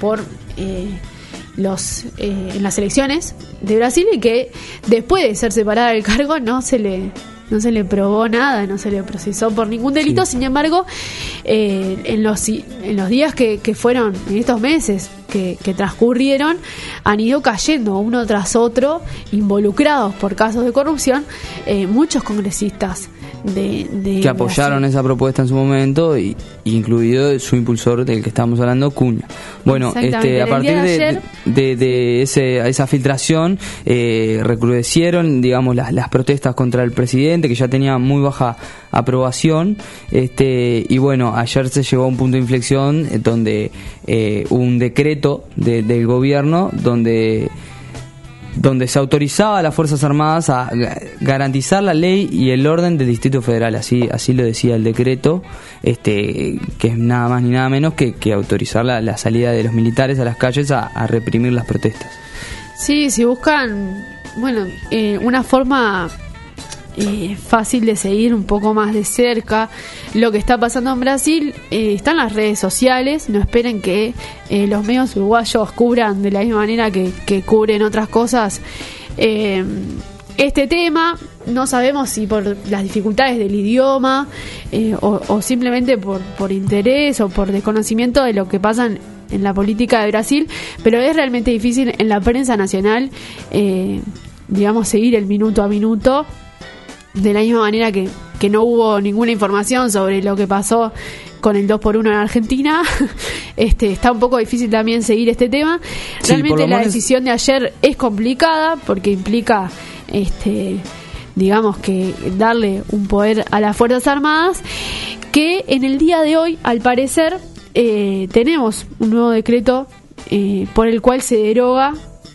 las elecciones de Brasil, y que después de ser separada del cargo no se le probó nada, no se le procesó por ningún delito. Sin embargo, en los días que fueron, en estos meses que transcurrieron, han ido cayendo uno tras otro, involucrados por casos de corrupción, muchos congresistas que apoyaron esa propuesta en su momento, y incluido su impulsor del que estábamos hablando, Cunha. Bueno, a partir de esa filtración recrudecieron, digamos, las protestas contra el presidente, que ya tenía muy baja aprobación, y bueno, ayer se llegó a un punto de inflexión donde un decreto del gobierno donde se autorizaba a las Fuerzas Armadas a garantizar la ley y el orden del Distrito Federal, así lo decía el decreto, que es nada más ni nada menos que autorizar la salida de los militares a las calles a reprimir las protestas. Sí, si buscan, una forma fácil de seguir un poco más de cerca lo que está pasando en Brasil, están las redes sociales. No esperen que los medios uruguayos cubran de la misma manera que cubren otras cosas este tema. No sabemos si por las dificultades del idioma o simplemente por interés o por desconocimiento de lo que pasa en la política de Brasil, pero es realmente difícil en la prensa nacional seguir el minuto a minuto. De la misma manera que no hubo ninguna información sobre lo que pasó con el 2x1 en Argentina, está un poco difícil también seguir este tema. Realmente la decisión de ayer es complicada porque implica, que darle un poder a las Fuerzas Armadas, que en el día de hoy, al parecer, tenemos un nuevo decreto por el cual se deroga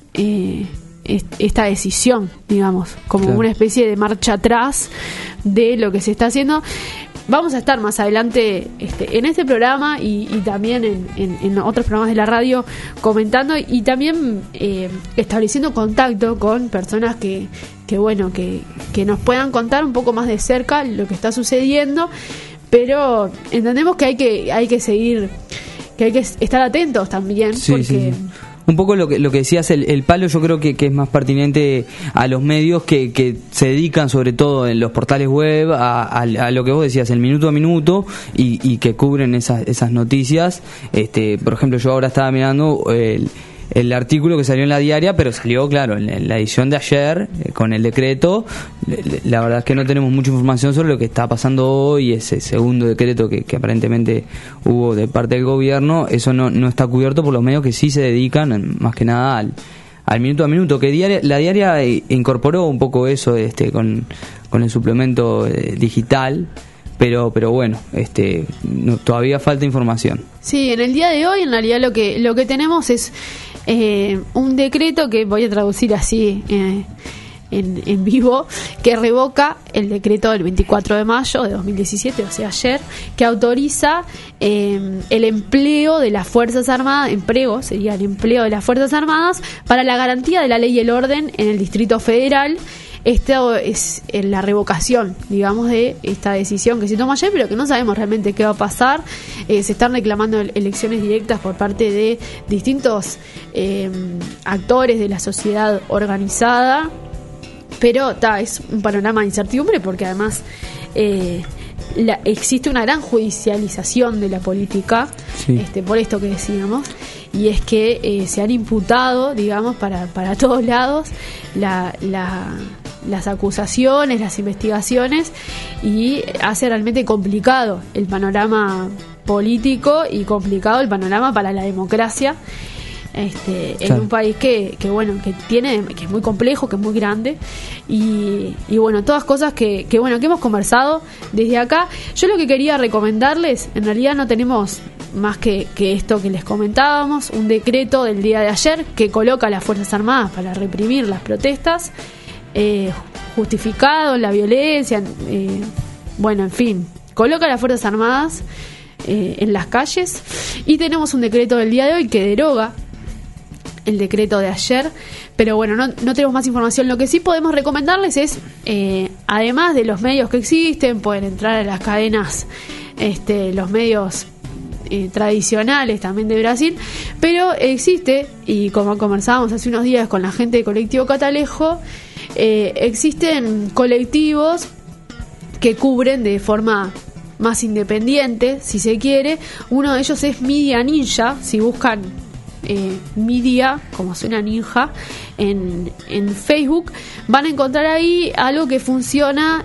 esta decisión, como una especie de marcha atrás de lo que se está haciendo. vamos a estar más adelante en este programa y también en otros programas de la radio comentando y también estableciendo contacto con personas que nos puedan contar un poco más de cerca lo que está sucediendo, pero entendemos que hay que seguir, que hay que estar atentos también, porque sí. Un poco lo que decías, el palo yo creo que es más pertinente a los medios que se dedican sobre todo en los portales web a lo que vos decías, el minuto a minuto y que cubren esas noticias. Por ejemplo, yo ahora estaba mirando el artículo que salió en La Diaria, pero salió, claro, en la edición de ayer, con el decreto. La verdad es que no tenemos mucha información sobre lo que está pasando hoy, ese segundo decreto que aparentemente hubo de parte del gobierno. Eso no está cubierto por los medios que sí se dedican, más que nada, al minuto a minuto, que La Diaria incorporó un poco eso con el suplemento digital. Pero bueno, todavía falta información. Sí, en el día de hoy en realidad lo que tenemos es un decreto que voy a traducir así en vivo, que revoca el decreto del 24 de mayo de 2017, o sea ayer, que autoriza el empleo de las Fuerzas Armadas, sería el empleo de las Fuerzas Armadas para la garantía de la ley y el orden en el Distrito Federal. Esto es la revocación, digamos, de esta decisión que se tomó ayer, pero que no sabemos realmente qué va a pasar. Se están reclamando elecciones directas por parte de distintos actores de la sociedad organizada, pero es un panorama de incertidumbre porque además existe una gran judicialización de la política, sí. Por esto que decíamos, y es que se han imputado, digamos, para todos lados las acusaciones, las investigaciones, y hace realmente complicado el panorama político y complicado el panorama para la democracia en un país que es muy complejo, que es muy grande y bueno, todas cosas que hemos conversado desde acá. Yo lo que quería recomendarles, en realidad no tenemos más que esto que les comentábamos, un decreto del día de ayer que coloca a las Fuerzas Armadas para reprimir las protestas, justificado la violencia, en fin, coloca a las Fuerzas Armadas en las calles, y tenemos un decreto del día de hoy que deroga el decreto de ayer, pero bueno, no tenemos más información. Lo que sí podemos recomendarles es, además de los medios que existen, pueden entrar a las cadenas, los medios tradicionales también de Brasil, pero existe, y como conversábamos hace unos días con la gente de Colectivo Catalejo, existen colectivos que cubren de forma más independiente, si se quiere. Uno de ellos es Media Ninja. Si buscan Media, como suena ninja, en Facebook, van a encontrar ahí algo que funciona,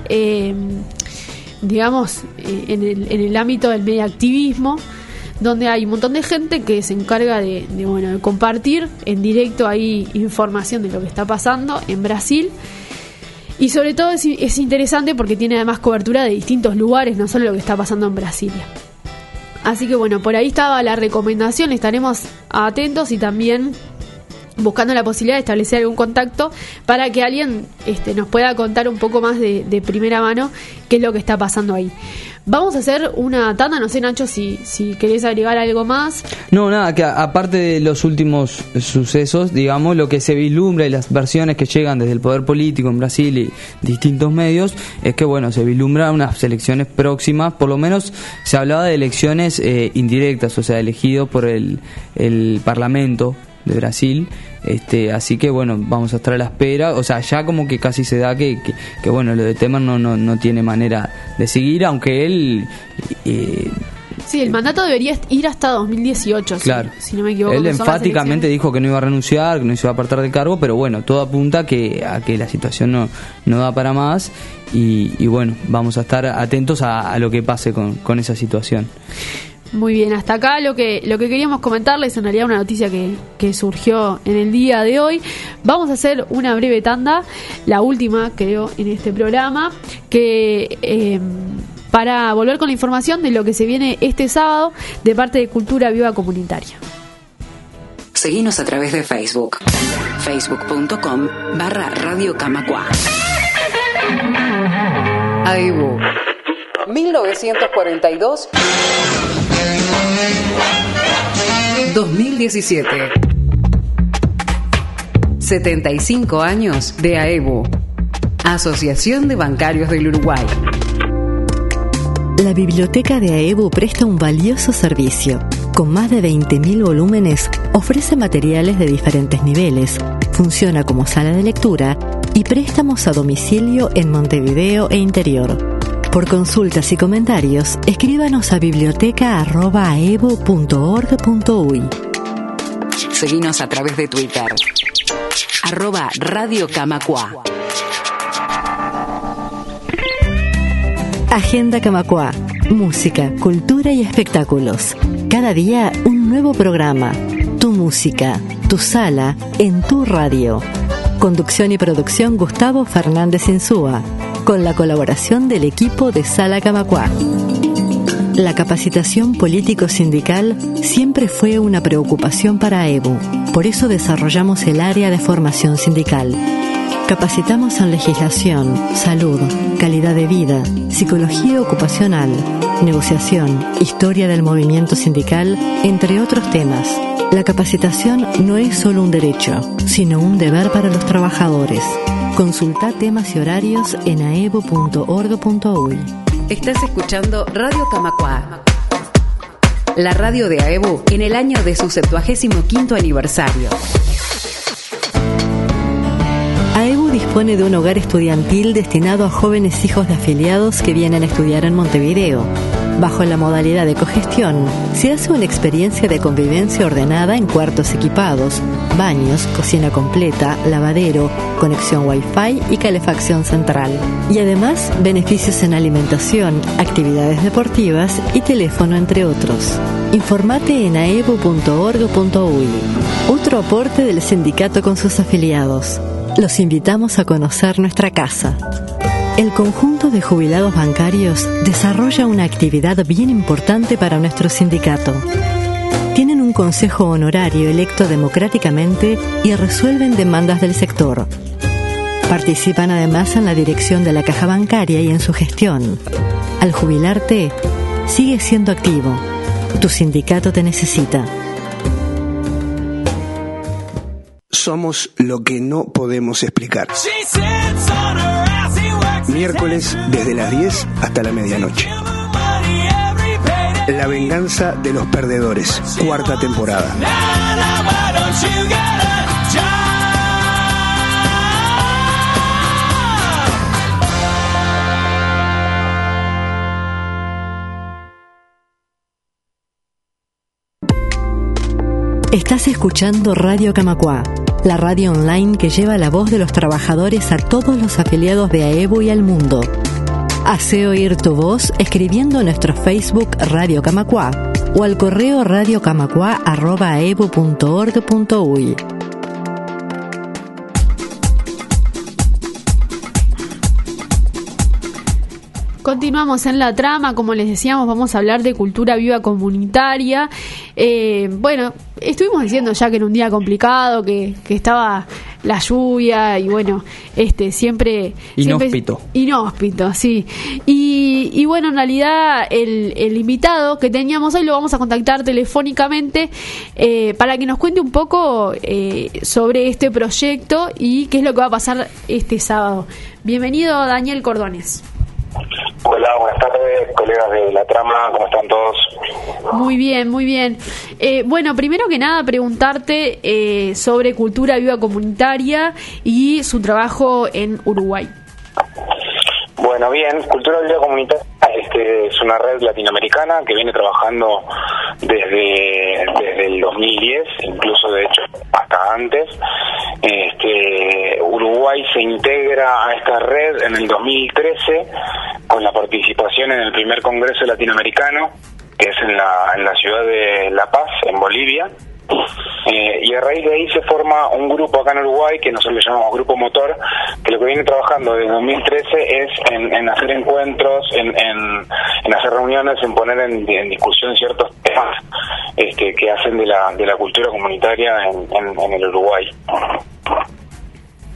digamos, en el ámbito del mediactivismo, donde hay un montón de gente que se encarga de compartir en directo ahí información de lo que está pasando en Brasil. Y sobre todo es interesante porque tiene además cobertura de distintos lugares, no solo lo que está pasando en Brasilia. Así que bueno, por ahí estaba la recomendación, estaremos atentos y también buscando la posibilidad de establecer algún contacto para que alguien nos pueda contar un poco más de primera mano qué es lo que está pasando ahí. Vamos a hacer una tanda, no sé, Nacho, si querés agregar algo más. No, nada, que aparte de los últimos sucesos, digamos, lo que se vislumbra y las versiones que llegan desde el poder político en Brasil y distintos medios, es que bueno, se vislumbra unas elecciones próximas. Por lo menos se hablaba de elecciones indirectas, o sea, elegidos por el Parlamento de Brasil, así que bueno, vamos a estar a la espera. O sea, ya como que casi se da que bueno, lo de Temer no tiene manera de seguir, aunque él sí, el mandato debería ir hasta 2018, claro. Si no me equivoco. Él enfáticamente dijo que no iba a renunciar, que no se iba a apartar del cargo, pero bueno, todo apunta a que la situación no da para más, y bueno, vamos a estar atentos a lo que pase con esa situación. Muy bien, hasta acá lo que queríamos comentarles, en realidad una noticia que surgió en el día de hoy. Vamos a hacer una breve tanda, la última creo en este programa, que para volver con la información de lo que se viene este sábado de parte de Cultura Viva Comunitaria. Seguinos a través de Facebook, facebook.com/Radio Camacua. Ahí vos. 1942-2017. 75 años de AEBU, Asociación de Bancarios del Uruguay. La biblioteca de AEBU presta un valioso servicio. Con más de 20.000 volúmenes, ofrece materiales de diferentes niveles, funciona como sala de lectura y préstamos a domicilio en Montevideo e interior. Por consultas y comentarios, escríbanos a biblioteca@aebu.org.uy. Seguinos a través de Twitter, @Radio Camacua. Agenda Camacua. Música, cultura y espectáculos. Cada día un nuevo programa. Tu música, tu sala, en tu radio. Conducción y producción Gustavo Fernández Insúa, con la colaboración del equipo de Sala Camacua. La capacitación político-sindical siempre fue una preocupación para AEBU. Por eso desarrollamos el área de formación sindical. Capacitamos en legislación, salud, calidad de vida, psicología ocupacional, negociación, historia del movimiento sindical, entre otros temas. La capacitación no es solo un derecho, sino un deber para los trabajadores. Consulta temas y horarios en aebu.org.uy. Estás escuchando Radio Camacua, la radio de AEBU en el año de su 75º aniversario. AEBU dispone de un hogar estudiantil destinado a jóvenes hijos de afiliados que vienen a estudiar en Montevideo. Bajo la modalidad de cogestión, se hace una experiencia de convivencia ordenada en cuartos equipados, baños, cocina completa, lavadero, conexión Wi-Fi y calefacción central. Y además, beneficios en alimentación, actividades deportivas y teléfono, entre otros. Informate en aebu.org.uy. Otro aporte del sindicato con sus afiliados. Los invitamos a conocer nuestra casa. El conjunto de jubilados bancarios desarrolla una actividad bien importante para nuestro sindicato. Tienen un consejo honorario electo democráticamente y resuelven demandas del sector. Participan además en la dirección de la caja bancaria y en su gestión. Al jubilarte, sigue siendo activo. Tu sindicato te necesita. Somos lo que no podemos explicar. Miércoles desde las 10 hasta la medianoche. La venganza de los perdedores, 4ª temporada. Estás escuchando Radio Camacua, la radio online que lleva la voz de los trabajadores a todos los afiliados de AEBU y al mundo. Hace oír tu voz escribiendo en nuestro Facebook Radio Camacua o al correo radiocamacua@aebu.org.uy. Continuamos en la trama, como les decíamos, vamos a hablar de cultura viva comunitaria. Bueno, estuvimos diciendo ya que era un día complicado, que estaba la lluvia y bueno, siempre inhóspito, sí. Y bueno, en realidad el invitado que teníamos hoy lo vamos a contactar telefónicamente para que nos cuente un poco sobre este proyecto y qué es lo que va a pasar este sábado. Bienvenido, Daniel Cordones. Hola, buenas tardes, colegas de la trama, ¿cómo están todos? Muy bien, muy bien. Bueno, primero que nada, preguntarte sobre Cultura Viva Comunitaria y su trabajo en Uruguay. Bueno, bien, Cultura Viva Comunitaria es una red latinoamericana que viene trabajando desde el 2010, incluso de hecho hasta antes. Uruguay se integra a esta red en el 2013 con la participación en el primer Congreso Latinoamericano, que es en la ciudad de La Paz, en Bolivia. Y a raíz de ahí se forma un grupo acá en Uruguay que nosotros le llamamos Grupo Motor, que lo que viene trabajando desde 2013 es en hacer encuentros, en hacer reuniones, en poner en discusión ciertos temas que hacen de la cultura comunitaria en el Uruguay.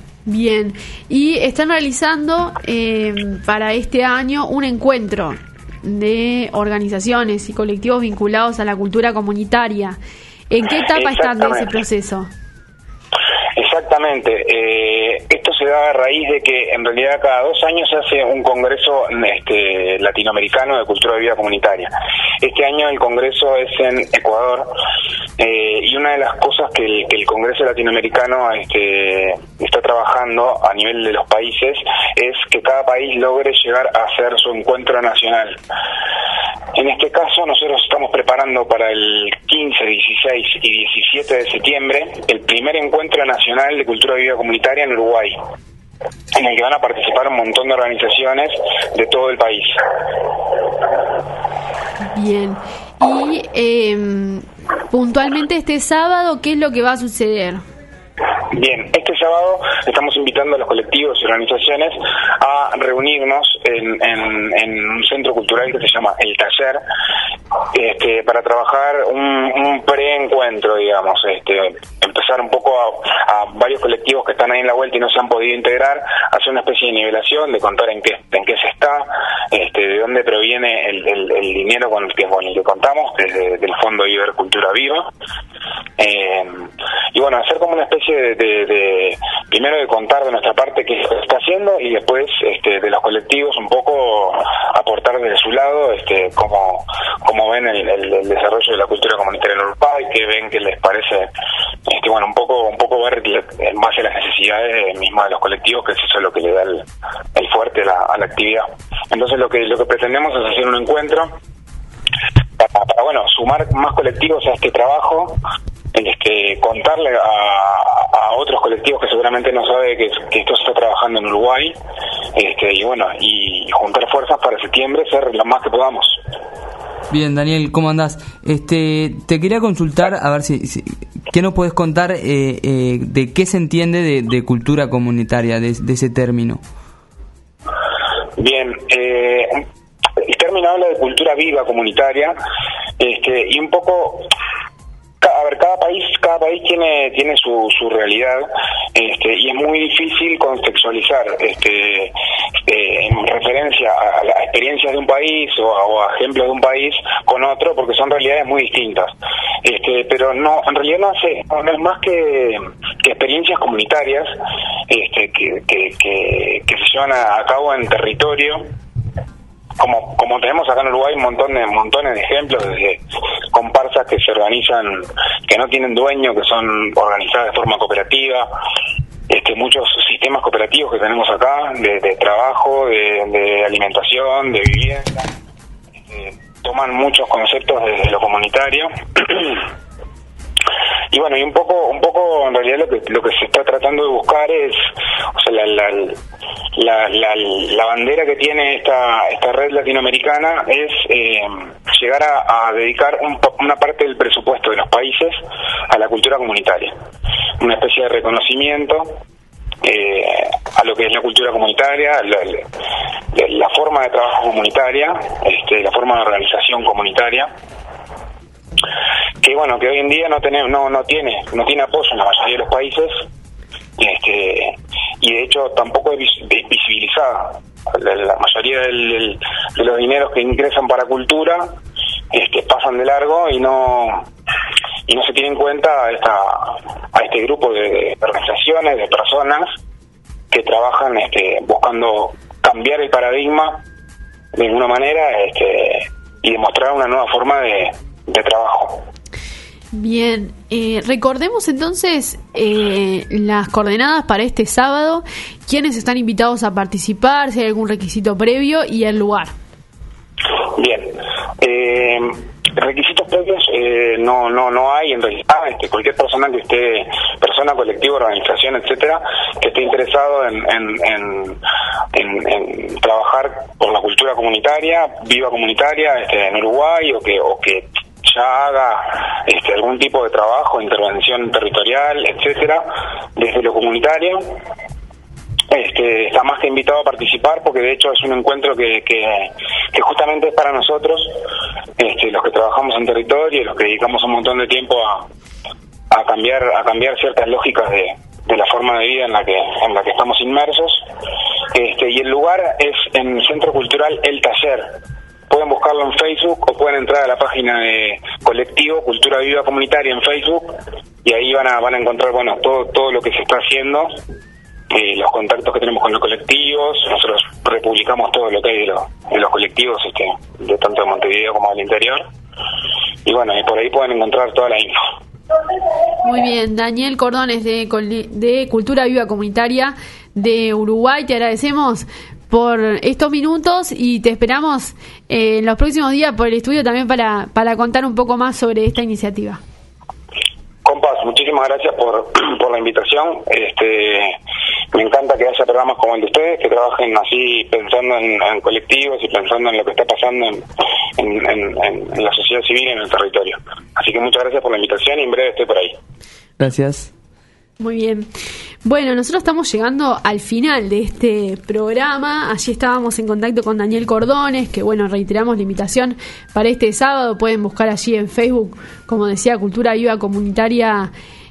Bien, y están realizando para este año un encuentro de organizaciones y colectivos vinculados a la cultura comunitaria. ¿En qué etapa están de ese proceso? Exactamente. Esto se da a raíz de que en realidad cada 2 años se hace un congreso latinoamericano de cultura de vida comunitaria. Este año el congreso es en Ecuador, y una de las cosas que el congreso latinoamericano está trabajando a nivel de los países es que cada país logre llegar a hacer su encuentro nacional. En este caso nosotros estamos preparando para el 15, 16 y 17 de septiembre el primer encuentro nacional de cultura de vida comunitaria en Uruguay, en el que van a participar un montón de organizaciones de todo el país. Bien. Y puntualmente este sábado, ¿qué es lo que va a suceder? Bien, este sábado estamos invitando a los colectivos y organizaciones a reunirnos en un centro cultural que se llama El Taller, para trabajar un preencuentro, digamos, empezar un poco a varios colectivos que están ahí en la vuelta y no se han podido integrar, hacer una especie de nivelación, de contar en qué se está, de dónde proviene el dinero con el que contamos, desde del Fondo Ibercultura Viva, y bueno, hacer como una especie de primero de contar de nuestra parte qué se está haciendo, y después de los colectivos un poco aportar desde su lado cómo ven el desarrollo de la cultura comunitaria en Uruguay, qué ven, qué les parece, un poco ver en base a las necesidades mismas de los colectivos, que es eso lo que le da el fuerte a la actividad. Entonces lo que pretendemos es hacer un encuentro para sumar más colectivos a este trabajo, contarle a otros colectivos que seguramente no sabe que esto se está trabajando en Uruguay, y juntar fuerzas para septiembre, ser lo más que podamos. Bien, Daniel, ¿cómo andás? Te quería consultar, a ver si ¿qué nos puedes contar de qué se entiende de cultura comunitaria, de ese término? Bien, el término habla de cultura viva comunitaria, y un poco, cada país tiene su realidad, y es muy difícil contextualizar en referencia a las experiencias de un país o a ejemplos de un país con otro, porque son realidades muy distintas. Pero no, en realidad no es más que experiencias comunitarias que se llevan a cabo en territorio. Como tenemos acá en Uruguay montones de ejemplos, desde comparsas que se organizan, que no tienen dueño, que son organizadas de forma cooperativa, muchos sistemas cooperativos que tenemos acá, de trabajo, de alimentación, de vivienda, toman muchos conceptos desde lo comunitario. Y bueno, y un poco en realidad lo que se está tratando de buscar es, la bandera que tiene esta red latinoamericana es llegar a dedicar una parte del presupuesto de los países a la cultura comunitaria, una especie de reconocimiento a lo que es la cultura comunitaria, la forma de trabajo comunitaria, la forma de organización comunitaria, que hoy en día no tiene apoyo en la mayoría de los países, y de hecho tampoco es visibilizada. La mayoría de los dineros que ingresan para cultura pasan de largo y no se tiene en cuenta a este grupo de organizaciones, de personas que trabajan buscando cambiar el paradigma de alguna manera, y demostrar una nueva forma de trabajo. Bien, recordemos entonces las coordenadas para este sábado, quiénes están invitados a participar, si hay algún requisito previo y el lugar. Bien, requisitos previos no hay en realidad. Cualquier persona colectivo, organización, etcétera, que esté interesado en trabajar por la cultura comunitaria, viva comunitaria, en Uruguay, o que ya haga algún tipo de trabajo, intervención territorial, etcétera, desde lo comunitario, está más que invitado a participar, porque de hecho es un encuentro que justamente es para nosotros, los que trabajamos en territorio y los que dedicamos un montón de tiempo a cambiar ciertas lógicas de la forma de vida en la que estamos inmersos, y el lugar es en el Centro Cultural El Taller, pueden buscarlo en Facebook o pueden entrar a la página de Colectivo Cultura Viva Comunitaria en Facebook y ahí van a encontrar, bueno, todo lo que se está haciendo, los contactos que tenemos con los colectivos. Nosotros republicamos todo lo que hay de los colectivos, de tanto de Montevideo como del interior, y bueno, y por ahí pueden encontrar toda la info. Muy bien, Daniel Cordones de Cultura Viva Comunitaria de Uruguay, te agradecemos por estos minutos y te esperamos en los próximos días por el estudio también para contar un poco más sobre esta iniciativa. Compas, muchísimas gracias por la invitación. Me encanta que haya programas como el de ustedes, que trabajen así pensando en colectivos y pensando en lo que está pasando en la sociedad civil y en el territorio. Así que muchas gracias por la invitación y en breve estoy por ahí. Gracias. Muy bien. Bueno, nosotros estamos llegando al final de este programa. Allí estábamos en contacto con Daniel Cordones, que bueno, reiteramos la invitación para este sábado. Pueden buscar allí en Facebook, como decía, Cultura Viva Comunitaria,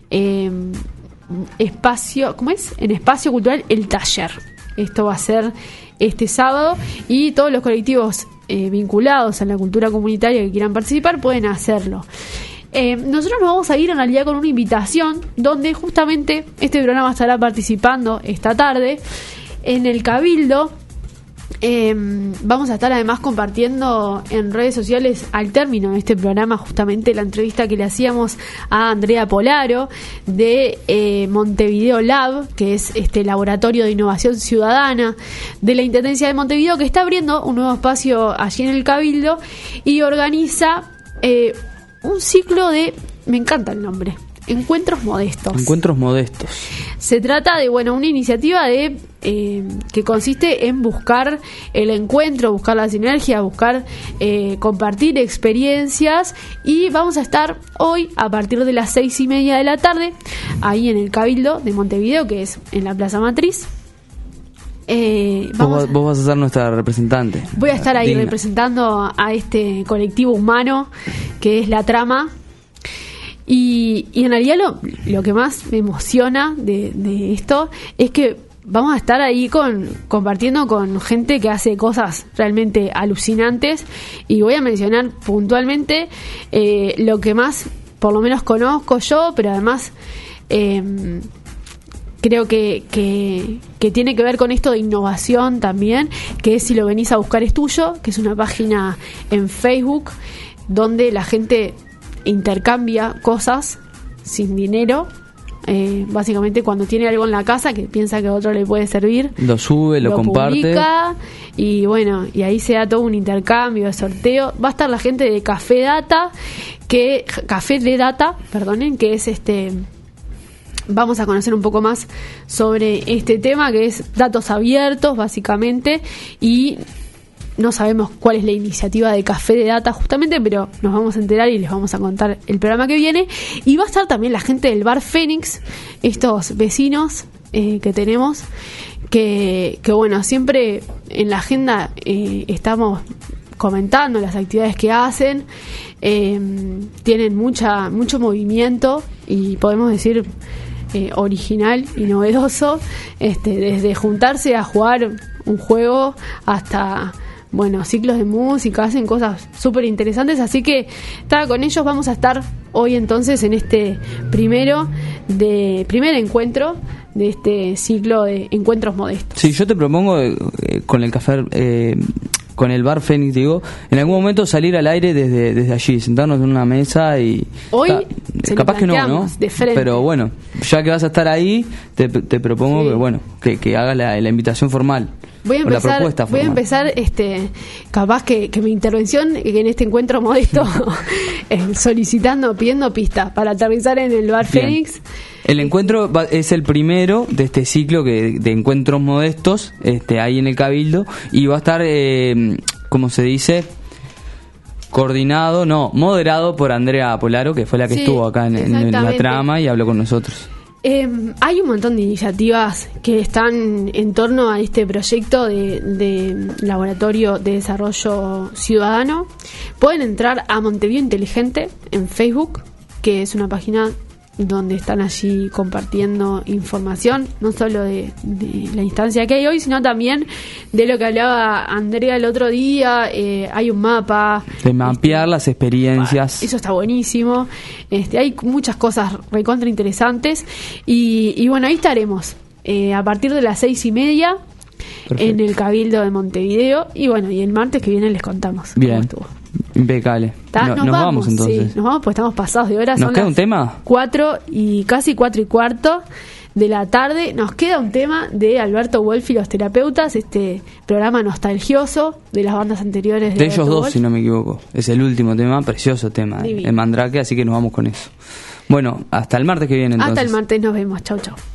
espacio, ¿cómo es? En Espacio Cultural El Taller. Esto va a ser este sábado y todos los colectivos vinculados a la cultura comunitaria que quieran participar pueden hacerlo. Nosotros nos vamos a ir en realidad con una invitación donde justamente este programa estará participando esta tarde en el Cabildo. Vamos a estar además compartiendo en redes sociales al término de este programa justamente la entrevista que le hacíamos a Andrea Polaro de Montevideo Lab, que es este laboratorio de innovación ciudadana de la Intendencia de Montevideo, que está abriendo un nuevo espacio allí en el Cabildo y organiza un ciclo de, me encanta el nombre, Encuentros Modestos. Encuentros Modestos. Se trata de, bueno, una iniciativa de que consiste en buscar el encuentro, buscar la sinergia, buscar compartir experiencias, y vamos a estar hoy a partir de las 6:30 de la tarde ahí en el Cabildo de Montevideo, que es en la Plaza Matriz. Vos vas a ser nuestra representante. Voy a estar ahí digna, representando a este colectivo humano que es La Trama. Y en realidad lo que más me emociona de esto es que vamos a estar ahí compartiendo con gente que hace cosas realmente alucinantes, y voy a mencionar puntualmente lo que más por lo menos conozco yo, pero además creo que tiene que ver con esto de innovación también, que es Si lo venís a buscar es tuyo, que es una página en Facebook donde la gente intercambia cosas sin dinero, básicamente cuando tiene algo en la casa que piensa que a otro le puede servir, lo sube, lo comparte, publica, y bueno, y ahí se da todo un intercambio de sorteo. Va a estar la gente de Café de Data, perdonen, que es vamos a conocer un poco más sobre este tema, que es datos abiertos básicamente, y no sabemos cuál es la iniciativa de Café de Data justamente, pero nos vamos a enterar y les vamos a contar el programa que viene. Y va a estar también la gente del Bar Fénix, estos vecinos que tenemos, que bueno, siempre en la agenda estamos comentando las actividades que hacen. Tienen mucho movimiento y podemos decir original y novedoso, desde juntarse a jugar un juego hasta, bueno, ciclos de música, hacen cosas súper interesantes, así que con ellos vamos a estar hoy entonces en este primer encuentro de este ciclo de Encuentros Modestos. Sí, yo te propongo con el café, con el Bar Fénix, digo, en algún momento salir al aire desde allí, sentarnos en una mesa y... Hoy capaz que no, de frente. Pero bueno, ya que vas a estar ahí, te propongo que hagas la invitación formal. Voy a empezar capaz que mi intervención en este encuentro modesto pidiendo pistas para aterrizar en el Bar Fénix. El encuentro es el primero de este ciclo de encuentros modestos, ahí en el Cabildo, y va a estar, como se dice, moderado por Andrea Polaro, que fue la que estuvo acá en La Trama y habló con nosotros. Hay un montón de iniciativas que están en torno a este proyecto de Laboratorio de Desarrollo Ciudadano. Pueden entrar a Montevideo Inteligente en Facebook, que es una página donde están allí compartiendo información, no solo de la instancia que hay hoy, sino también de lo que hablaba Andrea el otro día. Hay un mapa de mapear las experiencias. Eso está buenísimo. Hay muchas cosas recontra interesantes y bueno, ahí estaremos a partir de las 6:30. Perfecto. En el Cabildo de Montevideo. Y bueno, y el martes que viene les contamos. Bien, impecable. Nos vamos entonces. Sí, nos vamos, pues estamos pasados de horas. ¿Nos queda un tema? 4:15 de la tarde. Nos queda un tema de Alberto Wolf y los terapeutas, este programa nostalgioso de las bandas anteriores de ellos dos, Wolf. Si no me equivoco. Es el último tema, precioso tema, el Mandrake, así que nos vamos con eso. Bueno, hasta el martes que viene entonces. Hasta el martes, nos vemos. Chau, chau.